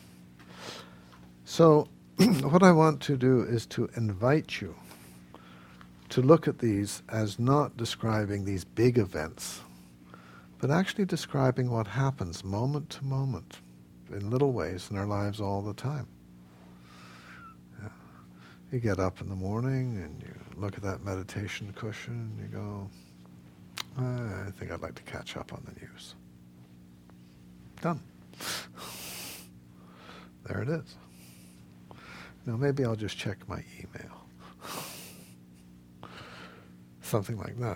So, what I want to do is to invite you to look at these as not describing these big events, but actually describing what happens moment to moment in little ways in our lives all the time. Yeah. You get up in the morning and you look at that meditation cushion and you go, I think I'd like to catch up on the news. Done. There it is. Now maybe I'll just check my email. Something like that.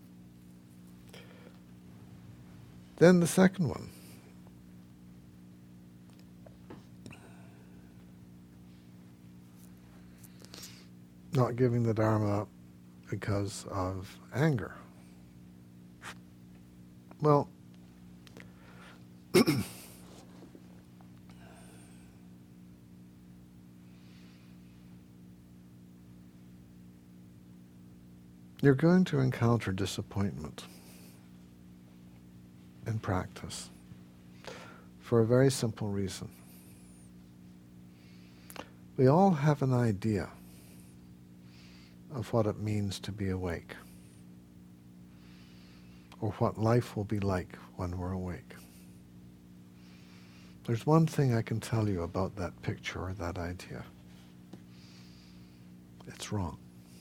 Then the second one. Not giving the Dharma up because of anger. Well, you're going to encounter disappointment in practice for a very simple reason. We all have an idea of what it means to be awake, or what life will be like when we're awake. There's one thing I can tell you about that picture or that idea. It's wrong.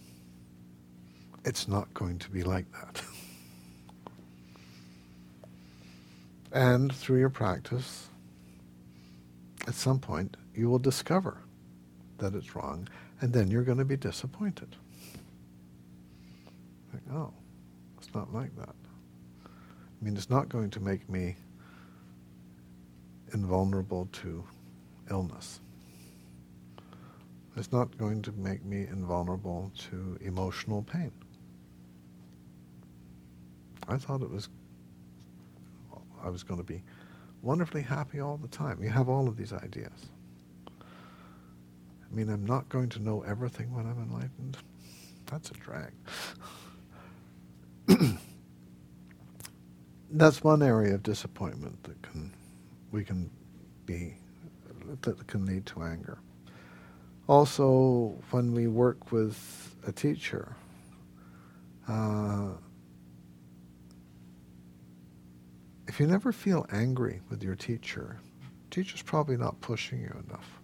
It's not going to be like that. And through your practice, at some point, you will discover that it's wrong, and then you're going to be disappointed. Like, oh, it's not like that. I mean, it's not going to make me invulnerable to illness. It's not going to make me invulnerable to emotional pain. I thought it was, I was going to be wonderfully happy all the time. You have all of these ideas. I mean, I'm not going to know everything when I'm enlightened. That's a drag. That's one area of disappointment that can we can be that can lead to anger. Also, when we work with a teacher, uh, if you never feel angry with your teacher, teacher's probably not pushing you enough.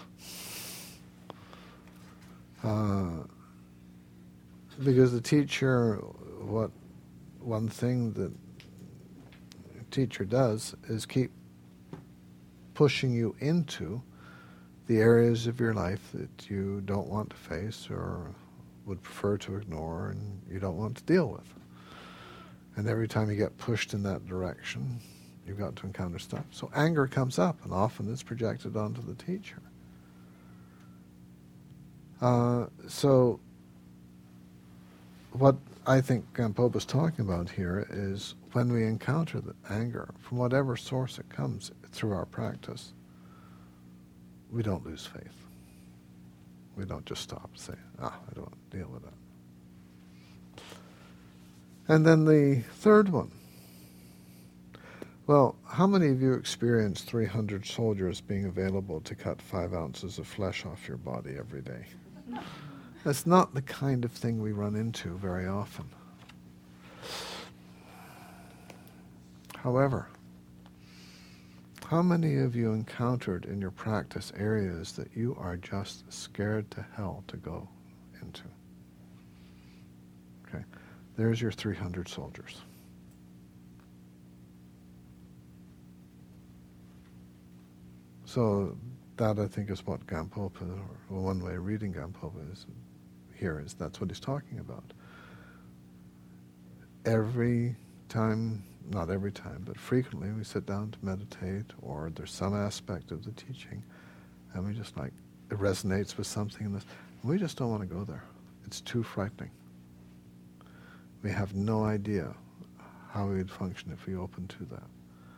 Uh, because the teacher, what one thing that a teacher does is keep pushing you into the areas of your life that you don't want to face or would prefer to ignore and you don't want to deal with. And every time you get pushed in that direction, you've got to encounter stuff. So anger comes up, and often it's projected onto the teacher. Uh, so what I think Gampopa's talking about here is when we encounter the anger, from whatever source it comes through our practice, we don't lose faith. We don't just stop and say, ah, I don't want to deal with that. And then the third one. Well, how many of you experience three hundred soldiers being available to cut five ounces of flesh off your body every day? That's not the kind of thing we run into very often. However, how many of you encountered in your practice areas that you are just scared to hell to go into? Okay, there's your three hundred soldiers. So that, I think, is what Gampopa, or one way of reading Gampopa is here, is that's what he's talking about. Every time, not every time, but frequently we sit down to meditate, or there's some aspect of the teaching, and we just like, it resonates with something in this, and we just don't want to go there. It's too frightening. We have no idea how we would function if we opened to that.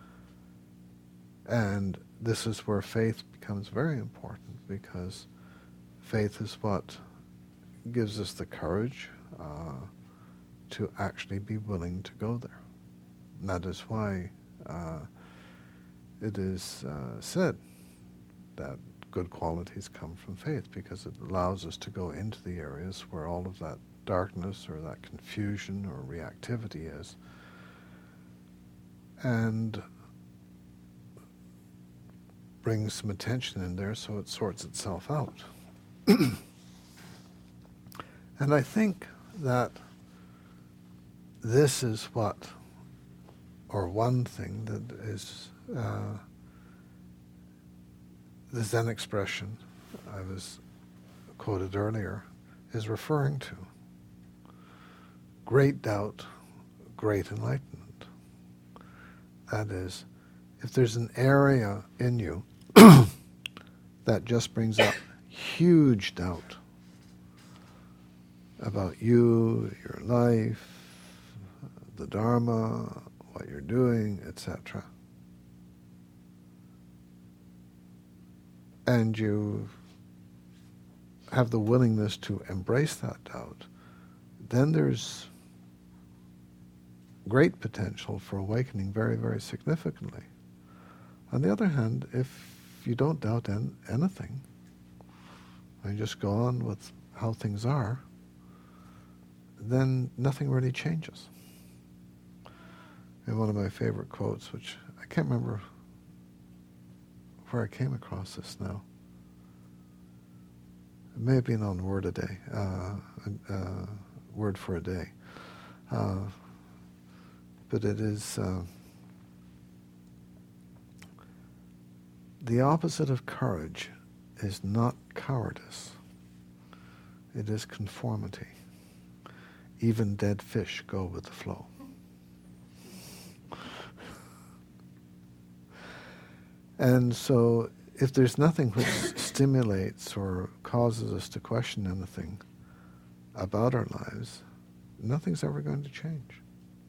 And this is where faith becomes very important, because faith is what gives us the courage uh, to actually be willing to go there. And that is why uh, it is uh, said that good qualities come from faith, because it allows us to go into the areas where all of that darkness or that confusion or reactivity is, and brings some attention in there so it sorts itself out. And I think that this is what, or one thing that is uh, the Zen expression I was quoted earlier is referring to. Great doubt, great enlightenment. That is, if there's an area in you that just brings up huge doubt about you, your life, the Dharma, what you're doing, et cetera, and you have the willingness to embrace that doubt, then there's great potential for awakening very, very significantly. On the other hand, if you don't doubt en- anything, and you just go on with how things are, then nothing really changes. And one of my favorite quotes, which I can't remember where I came across this now. It may have been on Word a Day, uh, uh, Word for a Day. Uh, but it is... Uh, the opposite of courage is not cowardice. It is conformity. Even dead fish go with the flow. And so if there's nothing which stimulates or causes us to question anything about our lives, nothing's ever going to change.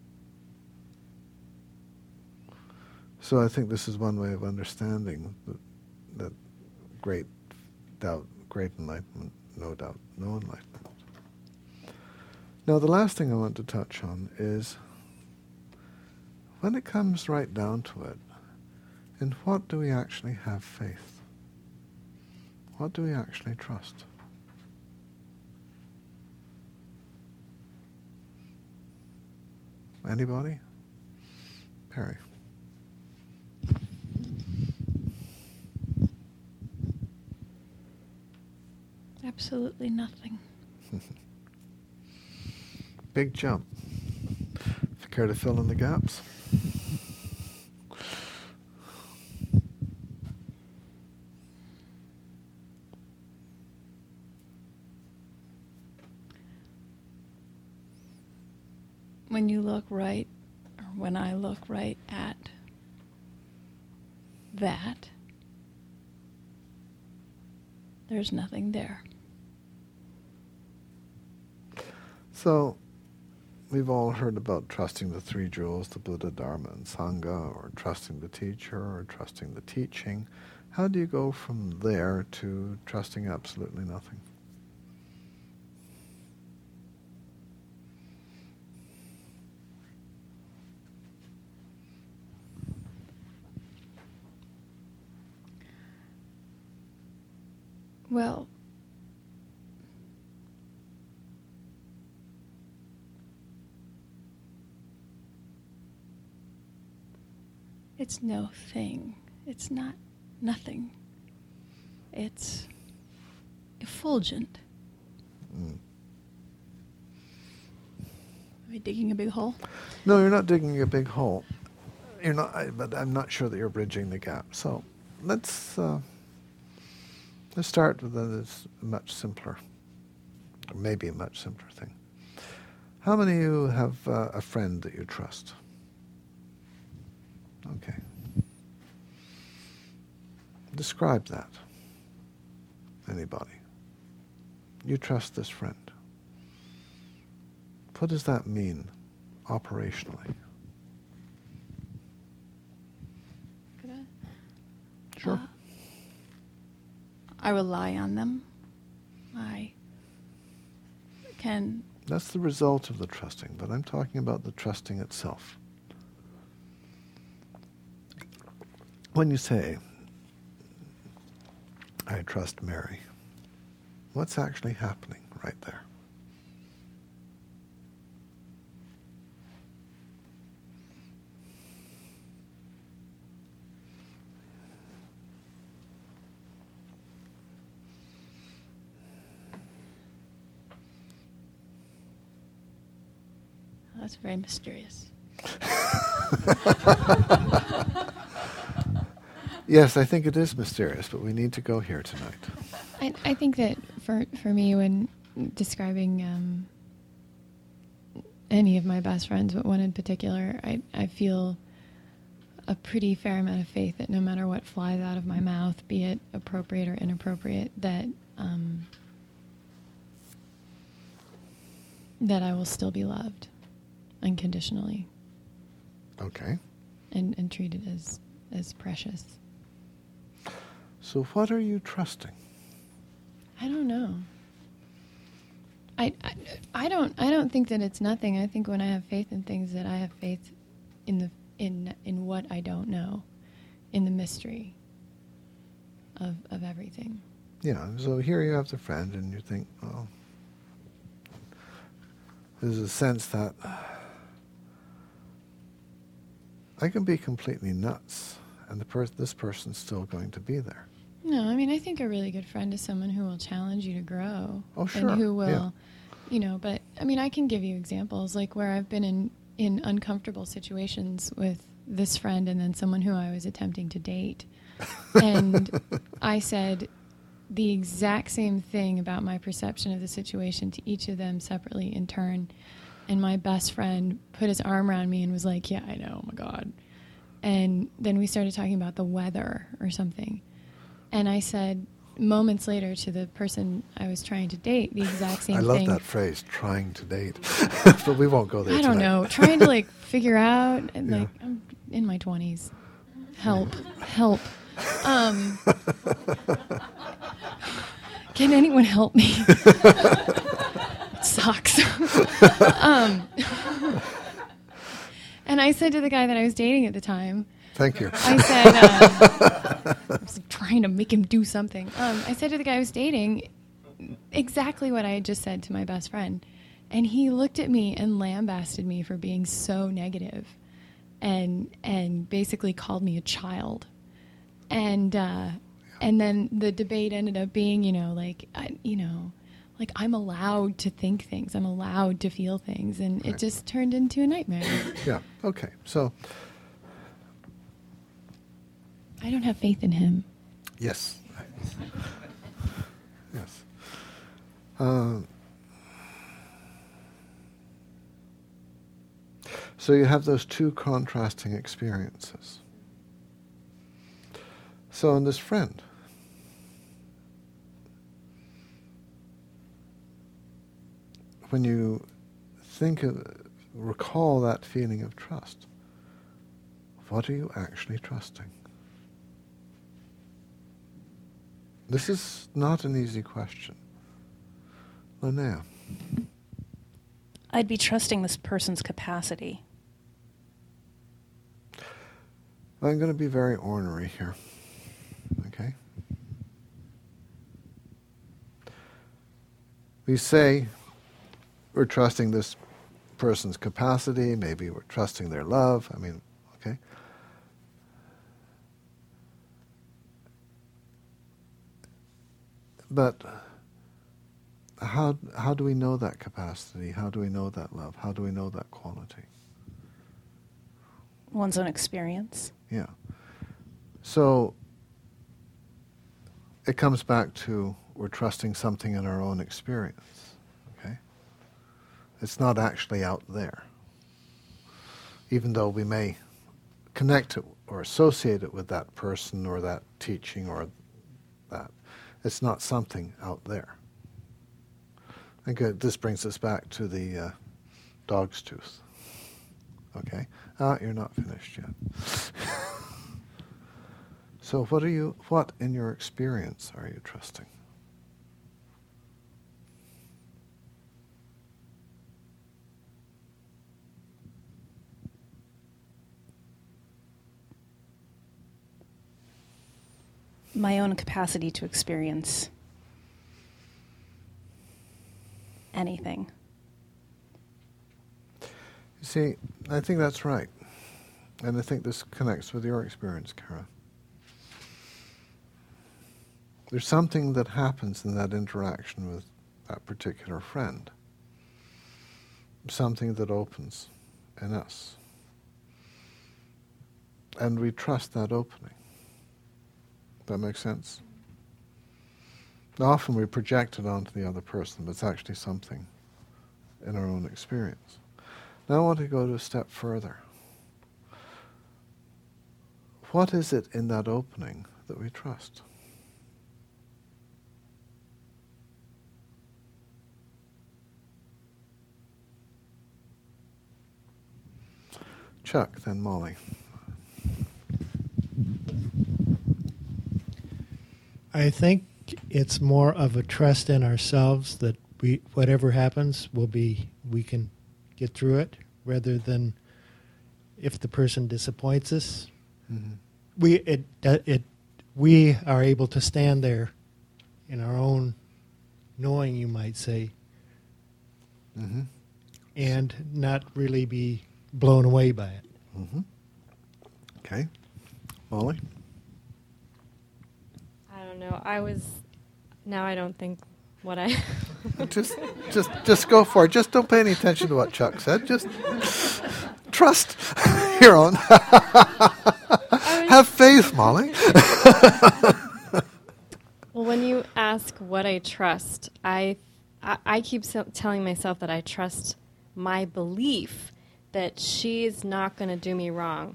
So I think this is one way of understanding that, that great doubt, great enlightenment, no doubt, no enlightenment. Now the last thing I want to touch on is, when it comes right down to it, in what do we actually have faith? What do we actually trust? Anybody? Perry. absolutely nothing. Big jump. If you care to fill in the gaps. When you look right, or when I look right at that, there's nothing there. So, we've all heard about trusting the three jewels, the Buddha, Dharma, and Sangha, or trusting the teacher, or trusting the teaching. How do you go from there to trusting absolutely nothing? Well, it's no thing. It's not nothing. It's effulgent. Mm. Am I digging a big hole? No, you're not digging a big hole. You're not, I, but I'm not sure that you're bridging the gap. So let's uh, let's start with a much simpler, or maybe a much simpler thing. How many of you have uh, a friend that you trust? Okay. Describe that. Anybody? You trust this friend. What does that mean operationally? Could I? Sure. Uh, I rely on them. I can... That's the result of the trusting, but I'm talking about the trusting itself. When you say, I trust Mary, what's actually happening right there? That's very mysterious. Yes, I think it is mysterious, but we need to go here tonight. I, I think that for, for me, when describing um, any of my best friends, but one in particular, I, I feel a pretty fair amount of faith that no matter what flies out of my mouth, be it appropriate or inappropriate, that um, that I will still be loved unconditionally. Okay. And, and treated as, as precious. So what are you trusting? I don't know. I, I, I don't I don't think that it's nothing. I think when I have faith in things, that I have faith in the in in what I don't know, in the mystery of of everything. Yeah, so here you have the friend and you think, well, there's a sense that I can be completely nuts and the per- this person's still going to be there. No, I mean, I think a really good friend is someone who will challenge you to grow. Oh, sure. And who will, yeah. you know, but, I mean, I can give you examples, like where I've been in, in uncomfortable situations with this friend and then someone who I was attempting to date. And I said the exact same thing about my perception of the situation to each of them separately in turn. And my best friend put his arm around me and was like, yeah, I know, oh my God. And then we started talking about the weather or something. And I said moments later to the person I was trying to date the exact same I love thing. that phrase, trying to date. But we won't go there I don't tonight. know. Trying to like figure out, and Yeah. like I'm in my twenties. Help, help. Um, can anyone help me? It sucks. um, and I said to the guy that I was dating at the time, Thank you. I said, uh, I was like trying to make him do something. Um, I said to the guy I was dating exactly what I had just said to my best friend. And he looked at me and lambasted me for being so negative and and basically called me a child. And uh, And then the debate ended up being, you know, like, I, you know, like I'm allowed to think things. I'm allowed to feel things. And Right. it just turned into a nightmare. Yeah, okay. So, I don't have faith in him. yes. Yes. Um, so you have those two contrasting experiences. So in this friend, when you think of, recall that feeling of trust, what are you actually trusting? This is not an easy question. Linnea. I'd be trusting this person's capacity. I'm going to be very ornery here. Okay? We say we're trusting this person's capacity, maybe we're trusting their love. I mean, okay? But how how do we know that capacity? How do we know that love? How do we know that quality? One's own experience. Yeah. So it comes back to we're trusting something in our own experience. Okay? It's not actually out there. Even though we may connect it or associate it with that person or that teaching or that. It's not something out there. I think uh, this brings us back to the uh, dog's tooth. Okay? Ah, you're not finished yet. So what are you, what in your experience are you trusting? My own capacity to experience anything. You see, I think that's right. And I think this connects with your experience, Kara. There's something that happens in that interaction with that particular friend. Something that opens in us. And we trust that opening. That makes sense? Often we project it onto the other person, but it's actually something in our own experience. Now I want to go to a step further. What is it in that opening that we trust? Chuck, then Molly. I think it's more of a trust in ourselves that we, whatever happens, will be we can get through it, rather than if the person disappoints us, Mm-hmm. we it it we are able to stand there in our own knowing, you might say, Mm-hmm. and not really be blown away by it. Mm-hmm. Okay. Molly? I don't know. I was. Now I don't think what I. just, just, just go for it. Just don't pay any attention to what Chuck said. Just trust your own. Have faith, Molly. Well, when you ask what I trust, I, I, I keep so telling myself that I trust my belief that she's not going to do me wrong.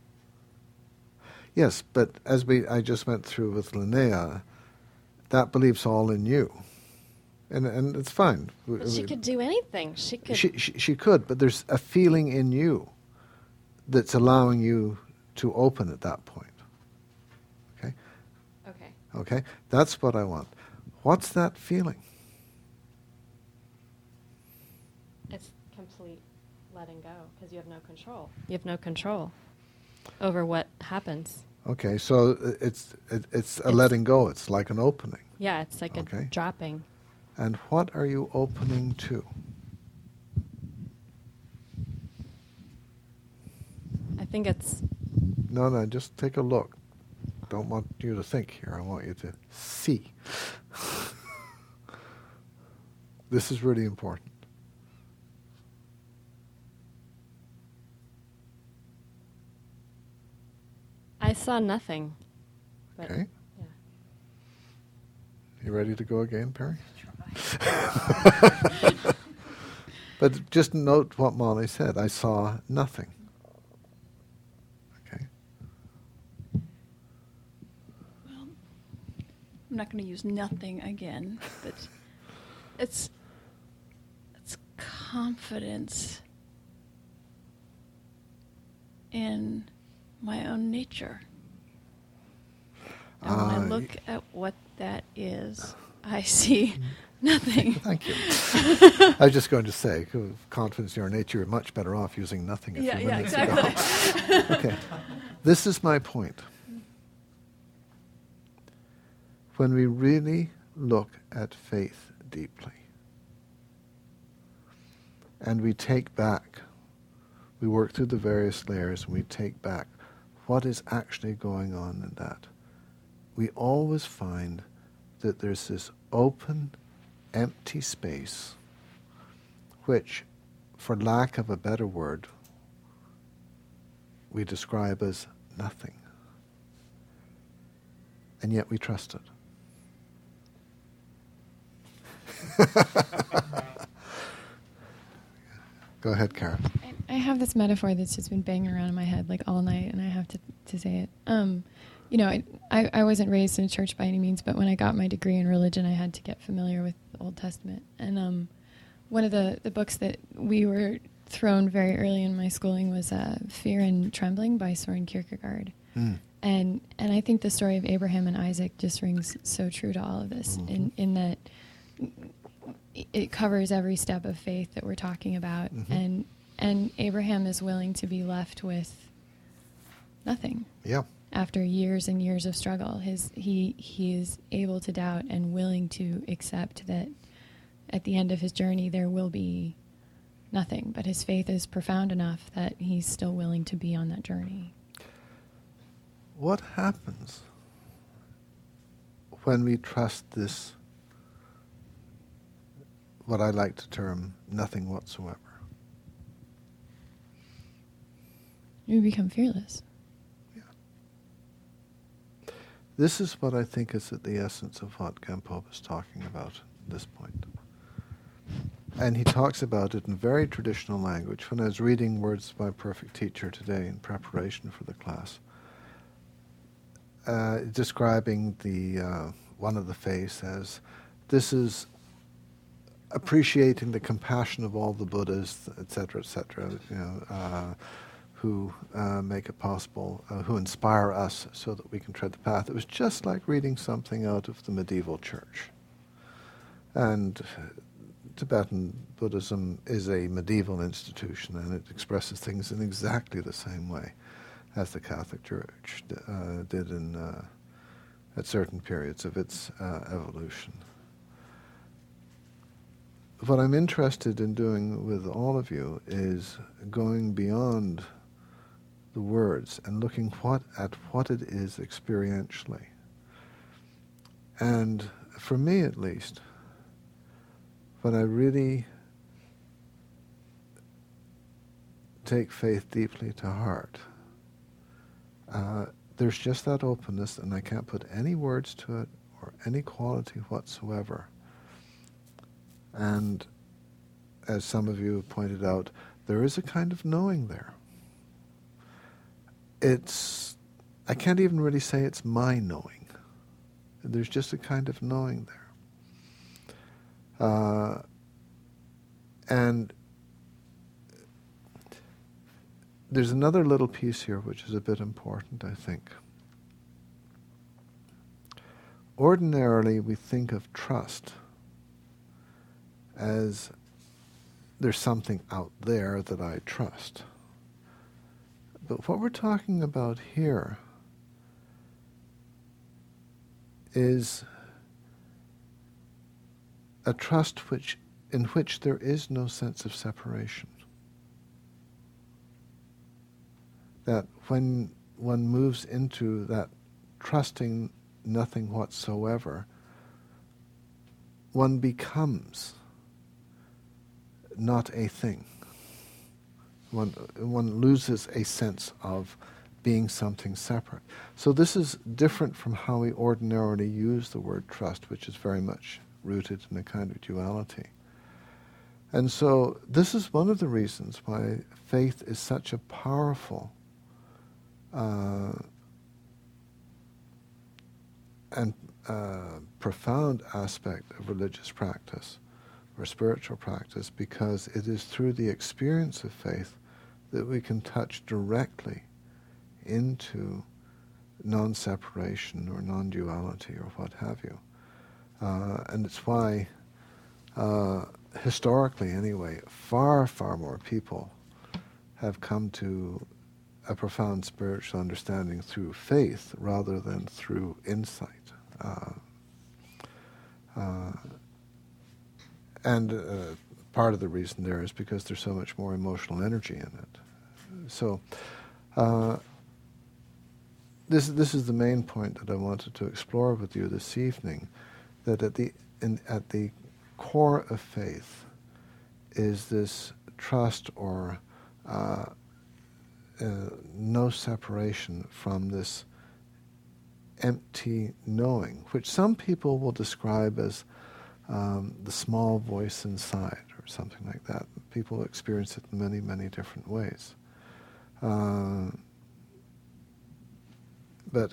Yes, but as we I just went through with Linnea, that belief's all in you, and and it's fine. But she could do anything. She could. She, she she could, but there's a feeling in you that's allowing you to open at that point. Okay. Okay. Okay, that's what I want. What's that feeling? It's complete letting go because you have no control. You have no control over what happens. Okay, so it's it, it's a It's- letting go. It's like an opening. Yeah, it's like Okay. a dropping. And what are you opening to? I think it's No, no, just take a look. don't want you to think here. I want you to see. This is really important. I saw nothing. But Okay. Yeah. You ready to go again, Perry? But just note what Molly said. I saw nothing. Okay. Well, I'm not going to use nothing again, but it's it's confidence in my own nature. And when I Ah, look at what that is, I see nothing. Thank you. I was just going to say, uh, confidence in your nature, you're much better off using nothing a Yeah, few yeah, minutes exactly. ago. Okay. This is my point. When we really look at faith deeply, and we take back, we work through the various layers, and we take back what is actually going on in that, we always find that there's this open, empty space, which, for lack of a better word, we describe as nothing. And yet we trust it. Go ahead, Karen. I have this metaphor that's just been banging around in my head like all night, and I have to, to say it. Um, you know, I, I, I wasn't raised in a church by any means, but when I got my degree in religion, I had to get familiar with the Old Testament. And um, one of the, the books that we were thrown very early in my schooling was uh, Fear and Trembling by Soren Kierkegaard. Mm. And and I think the story of Abraham and Isaac just rings so true to all of this, mm-hmm. in, in that it covers every step of faith that we're talking about. Mm-hmm. And and Abraham is willing to be left with nothing. Yeah. After years and years of struggle, his he he is able to doubt and willing to accept that at the end of his journey there will be nothing. But his faith is profound enough that he's still willing to be on that journey. What happens when we trust this, what I like to term, nothing whatsoever? We become fearless. Yeah. This is what I think is at the essence of what Gampo was talking about at this point. And he talks about it in very traditional language. When I was reading Words by a Perfect Teacher today in preparation for the class, uh, describing the uh, one of the faiths as, this is appreciating the compassion of all the Buddhas, et cetera, et cetera, you know, uh, who uh, make it possible, uh, who inspire us so that we can tread the path. It was just like reading something out of the medieval church. And Tibetan Buddhism is a medieval institution, and it expresses things in exactly the same way as the Catholic Church uh, did in uh, at certain periods of its uh, evolution. What I'm interested in doing with all of you is going beyond the words and looking what at what it is experientially. And for me at least, when I really take faith deeply to heart, uh, there's just that openness, and I can't put any words to it or any quality whatsoever. And as some of you have pointed out, there is a kind of knowing there. It's, I can't even really say it's my knowing. There's just a kind of knowing there. Uh, and there's another little piece here which is a bit important, I think. Ordinarily, we think of trust as there's something out there that I trust. But what we're talking about here is a trust which, in which there is no sense of separation. That when one moves into that trusting nothing whatsoever, one becomes not a thing. One, one loses a sense of being something separate. So this is different from how we ordinarily use the word trust, which is very much rooted in a kind of duality. And so this is one of the reasons why faith is such a powerful uh, and uh, profound aspect of religious practice or spiritual practice, because it is through the experience of faith that we can touch directly into non-separation or non-duality or what have you. Uh, and it's why, uh, historically anyway, far, far more people have come to a profound spiritual understanding through faith rather than through insight. Uh, uh, and uh, part of the reason there is because there's so much more emotional energy in it. So uh, this this is the main point that I wanted to explore with you this evening, that at the in, at the core of faith is this trust or uh, uh, no separation from this empty knowing, which some people will describe as um, the small voice inside or something like that. People experience it in many, many different ways. Uh, but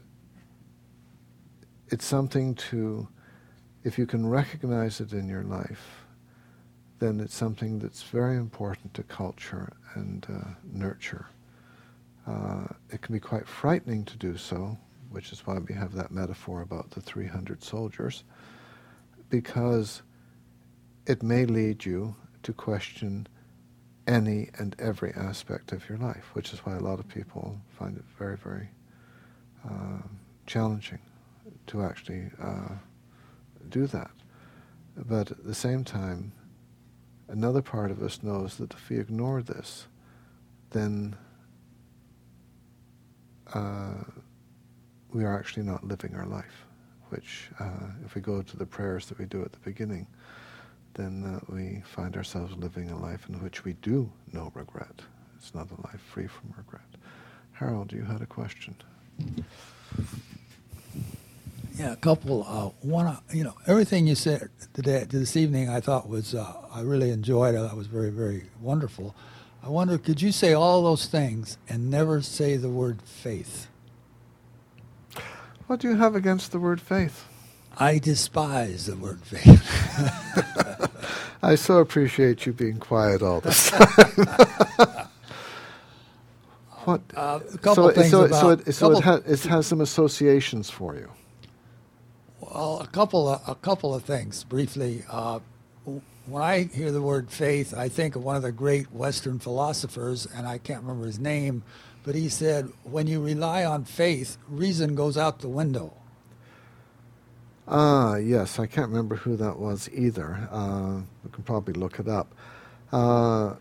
it's something to, if you can recognize it in your life, then it's something that's very important to culture and uh, nurture. Uh, it can be quite frightening to do so, which is why we have that metaphor about the three hundred soldiers, because it may lead you to question any and every aspect of your life, which is why a lot of people find it very, very uh, challenging to actually uh, do that. But at the same time, another part of us knows that if we ignore this, then uh, we are actually not living our life, which uh, if we go to the prayers that we do at the beginning, then uh, we find ourselves living a life in which we do know regret. It's not a life free from regret. Harold, you had a question. Yeah, a couple. Uh, one, uh, you know, everything you said today, this evening, I thought was, uh, I really enjoyed it. That was very, very wonderful. I wonder, could you say all those things and never say the word faith? What do you have against the word faith? I despise the word faith. I so appreciate you being quiet all this time. What? Uh, a couple so, things so, about... So it, so couple, it, ha- it has some associations for you. Well, a couple of, a couple of things, briefly. Uh, when I hear the word faith, I think of one of the great Western philosophers, and I can't remember his name, but he said, when you rely on faith, reason goes out the window. Ah, yes, I can't remember who that was either. Uh, we can probably look it up. Uh,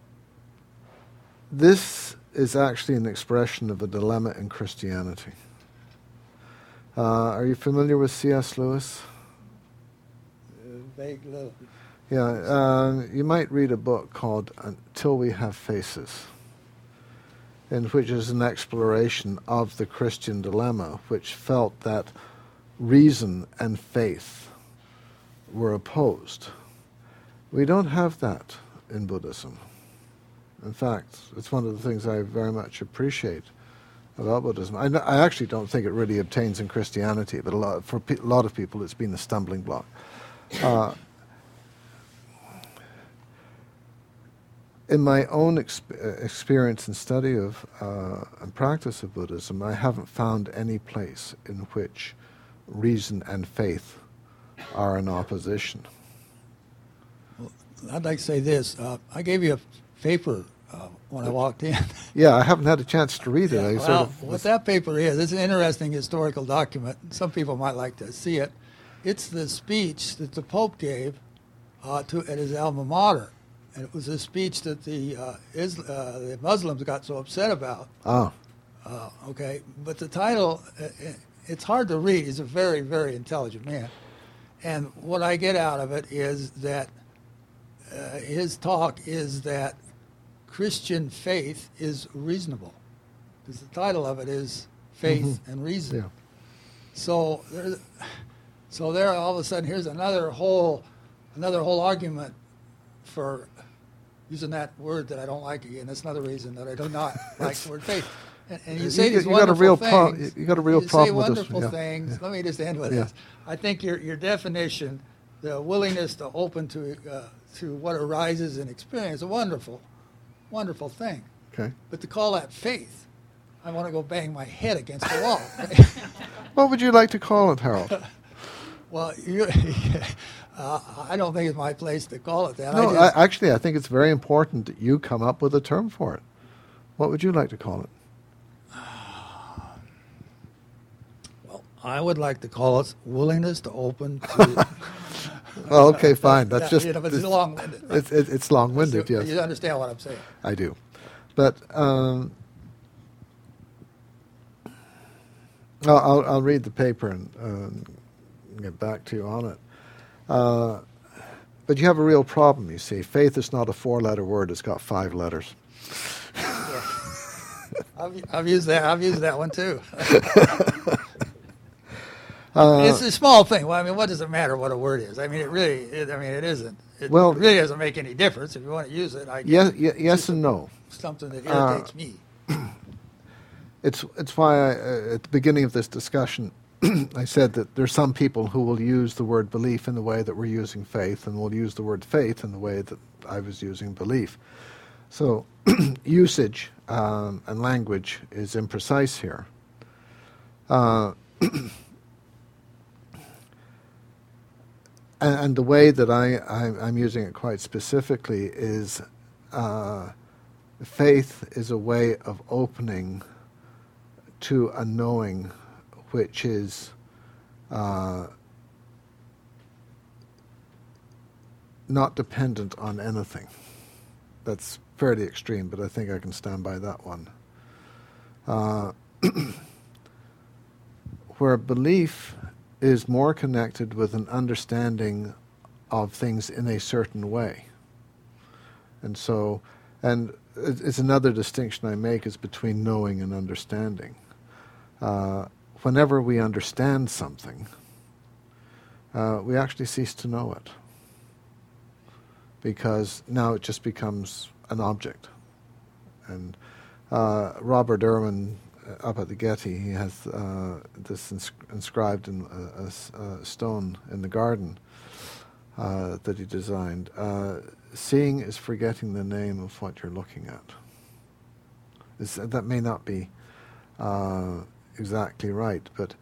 this is actually an expression of a dilemma in Christianity. Uh, are you familiar with C S Lewis? Uh, vague little. Yeah, uh, you might read a book called Until We Have Faces, in which is an exploration of the Christian dilemma, which felt that reason and faith were opposed. We don't have that in Buddhism. In fact, it's one of the things I very much appreciate about Buddhism. I, I actually don't think it really obtains in Christianity, but a lot, for pe- a lot of people it's been a stumbling block. Uh, in my own exp- experience and study of uh, and practice of Buddhism, I haven't found any place in which reason and faith are in opposition. Well, I'd like to say this. Uh, I gave you a paper uh, when I walked in. Yeah, I haven't had a chance to read it. Yeah, I well, sort of what that paper is, it's an interesting historical document. Some people might like to see it. It's the speech that the Pope gave uh, to at his alma mater. And it was a speech that the, uh, is, uh, the Muslims got so upset about. Ah. Uh, okay, but the title, uh, it's hard to read. He's a very, very intelligent man. And what I get out of it is that uh, his talk is that Christian faith is reasonable. Because the title of it is Faith mm-hmm. and Reason. Yeah. So there, so there all of a sudden here's another whole another whole argument for using that word that I don't like again. That's another reason that I do not like the word faith. And, and you say you, these you got a wonderful real things. Pro- you got a real you problem say with wonderful this. Yeah. things. Yeah. Let me just end with Yeah. this. I think your your definition, the willingness to open to uh, to what arises in experience, a wonderful, wonderful thing. Okay. But to call that faith, I want to go bang my head against the wall. What would you like to call it, Harold? Well, you, uh, I don't think it's my place to call it that. No, I just, I, actually, I think it's very important that you come up with a term for it. What would you like to call it? Well, I would like to call it willingness to open to... Well, okay, fine. That's yeah, just... You know, it's it's long-winded. It's, it's, it's long-winded, So yes. You understand what I'm saying. I do. But um, I'll, I'll, I'll read the paper and uh, get back to you on it. Uh, but you have a real problem, you see. Faith is not a four-letter word. It's got five letters. Yeah. I've, I've used that. I've used that one too. uh, it's a small thing. Well, I mean, what does it matter what a word is? I mean, it really. It, I mean, it isn't. It well, really doesn't make any difference if you want to use it. I yes, guess. yes, and no. Something that irritates uh, me. It's it's why I, uh, at the beginning of this discussion, I said that there's some people who will use the word belief in the way that we're using faith, and will use the word faith in the way that I was using belief. So usage um, and language is imprecise here. Uh, and, and the way that I, I, I'm using it quite specifically is uh, faith is a way of opening to a knowing which is uh, not dependent on anything. That's fairly extreme, but I think I can stand by that one. Uh, where belief is more connected with an understanding of things in a certain way. And so, and it's another distinction I make is between knowing and understanding. Uh, whenever we understand something, uh, we actually cease to know it. Because now it just becomes an object. And uh, Robert Irwin, uh, up at the Getty, he has uh, this ins- inscribed in a, a, a stone in the garden uh, that he designed. Uh, seeing is forgetting the name of what you're looking at. It's, that may not be uh, exactly right, but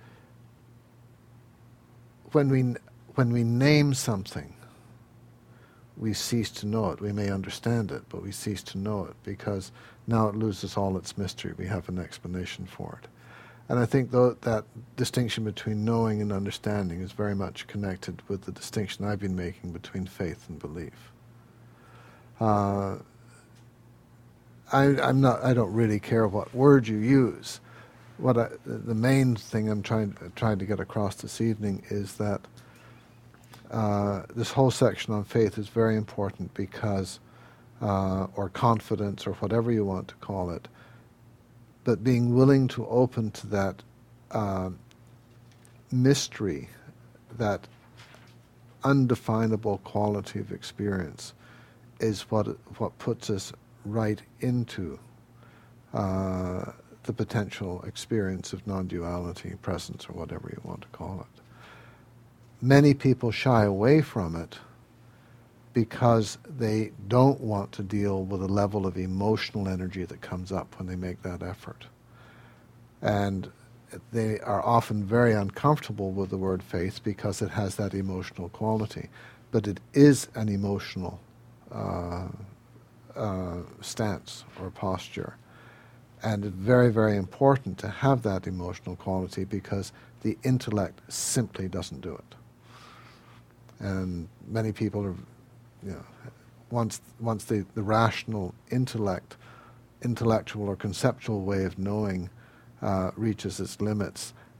when we n- when we name something, we cease to know it. We may understand it, but we cease to know it because now it loses all its mystery. We have an explanation for it. And I think though that distinction between knowing and understanding is very much connected with the distinction I've been making between faith and belief. Uh, I, I'm not. I don't really care what word you use. What I, the main thing I'm trying trying to get across this evening is that uh, this whole section on faith is very important because, uh, or confidence, or whatever you want to call it, but being willing to open to that uh, mystery, that undefinable quality of experience, is what what puts us right into uh, the potential experience of non-duality, presence, or whatever you want to call it. Many people shy away from it because they don't want to deal with a level of emotional energy that comes up when they make that effort. And they are often very uncomfortable with the word faith because it has that emotional quality. But it is an emotional uh, uh, stance or posture. And it's very, very important to have that emotional quality because the intellect simply doesn't do it. And many people are, you know, once once the, the rational intellect, intellectual or conceptual way of knowing uh, reaches its limits,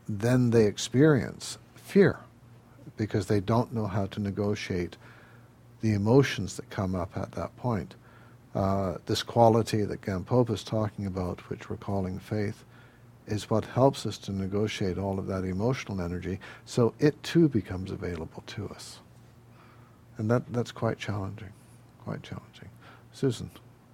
then they experience fear because they don't know how to negotiate the emotions that come up at that point. Uh, this quality that Gampopa is talking about, which we're calling faith, is what helps us to negotiate all of that emotional energy, so it too becomes available to us. And that, that's quite challenging, quite challenging. Susan.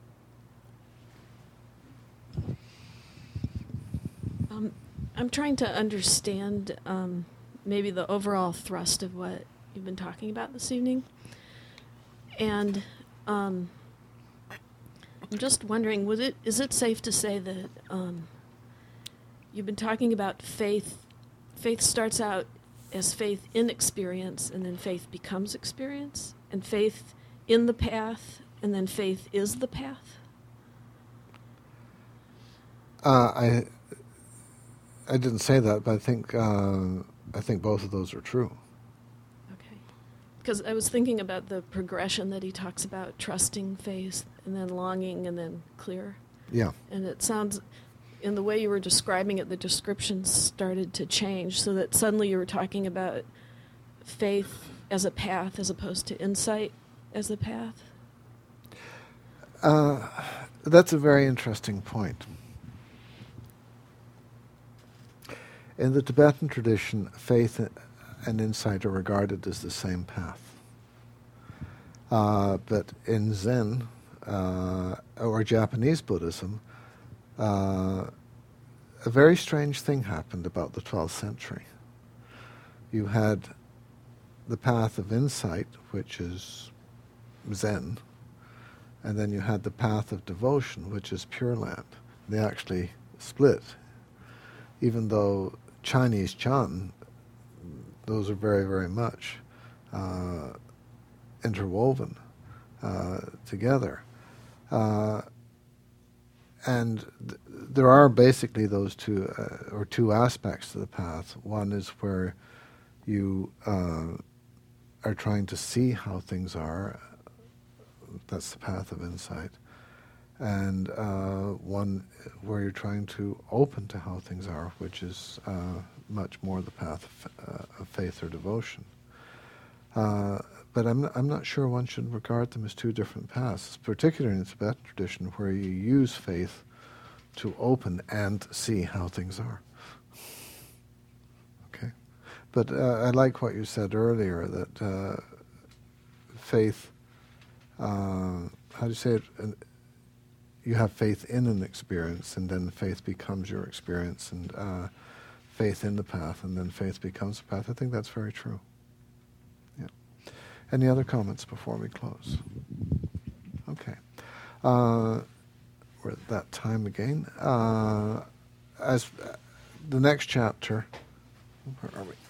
Um, I'm trying to understand um, maybe the overall thrust of what you've been talking about this evening. And um, I'm just wondering, was it, is it safe to say that um, you've been talking about faith, faith starts out as faith in experience, and then faith becomes experience, and faith in the path, and then faith is the path? Uh, I I didn't say that, but I think uh, I think both of those are true. Okay. Because I was thinking about the progression that he talks about, trusting faith, and then longing, and then clear. Yeah. And it sounds, in the way you were describing it, the descriptions started to change, so that suddenly you were talking about faith as a path as opposed to insight as a path. Uh, that's a very interesting point. In the Tibetan tradition, faith and insight are regarded as the same path. Uh, but in Zen, uh, or Japanese Buddhism, uh, a very strange thing happened about the twelfth century. You had the path of insight, which is Zen, and then you had the path of devotion, which is Pure Land. They actually split, even though Chinese Chan, those are very, very much uh, interwoven uh, together. Uh, and th- there are basically those two, uh, or two aspects to the path. One is where you uh, are trying to see how things are. That's the path of insight. And uh, one where you're trying to open to how things are, which is uh, much more the path of, uh, of faith or devotion. Uh, but I'm, I'm not sure one should regard them as two different paths, particularly in the Tibetan tradition, where you use faith to open and see how things are. Okay? But uh, I like what you said earlier, that uh, faith, uh, how do you say it? An, you have faith in an experience, and then faith becomes your experience, and uh, faith in the path, and then faith becomes the path. I think that's very true. Yeah. Any other comments before we close? Okay. Uh, we're at that time again. Uh, as uh, the next chapter, where are we?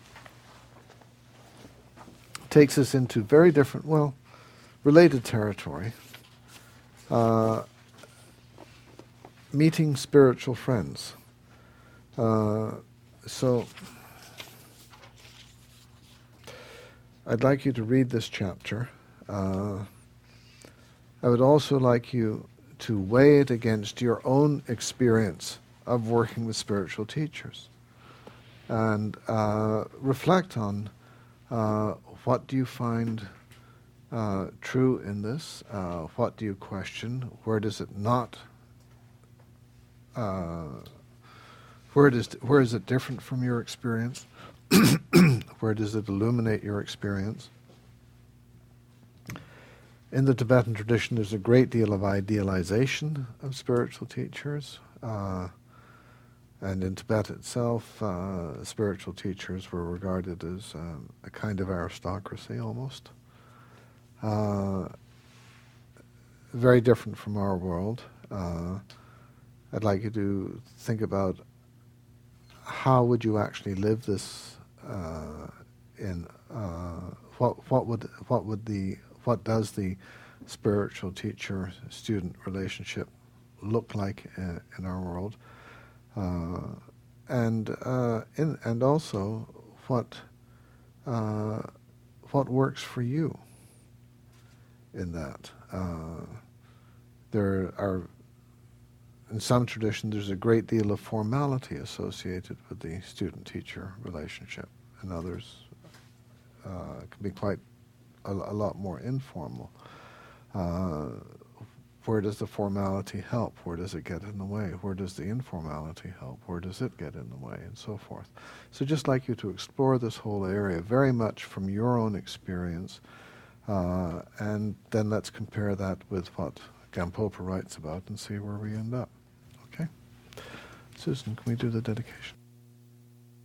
Takes us into very different, well, related territory. Uh, meeting spiritual friends. Uh, so, I'd like you to read this chapter. Uh, I would also like you to weigh it against your own experience of working with spiritual teachers, and uh, reflect on uh, what do you find uh, true in this, uh, what do you question, where does it not Uh, where does where is it different from your experience? Where does it illuminate your experience? In the Tibetan tradition, there's a great deal of idealization of spiritual teachers, uh, and in Tibet itself, uh, spiritual teachers were regarded as um, a kind of aristocracy almost. Uh, very different from our world. Uh, I'd like you to think about how would you actually live this uh, in uh, what what would what would the what does the spiritual teacher student relationship look like in, in our world, uh, and uh, in, and also what uh, what works for you in that. Uh, there are in some traditions, there's a great deal of formality associated with the student-teacher relationship. In others, uh, it can be quite a, a lot more informal. Uh, where does the formality help? Where does it get in the way? Where does the informality help? Where does it get in the way? And so forth. So just like you to explore this whole area very much from your own experience, uh, and then let's compare that with what Gampopa writes about and see where we end up. Okay? Susan, can we do the dedication?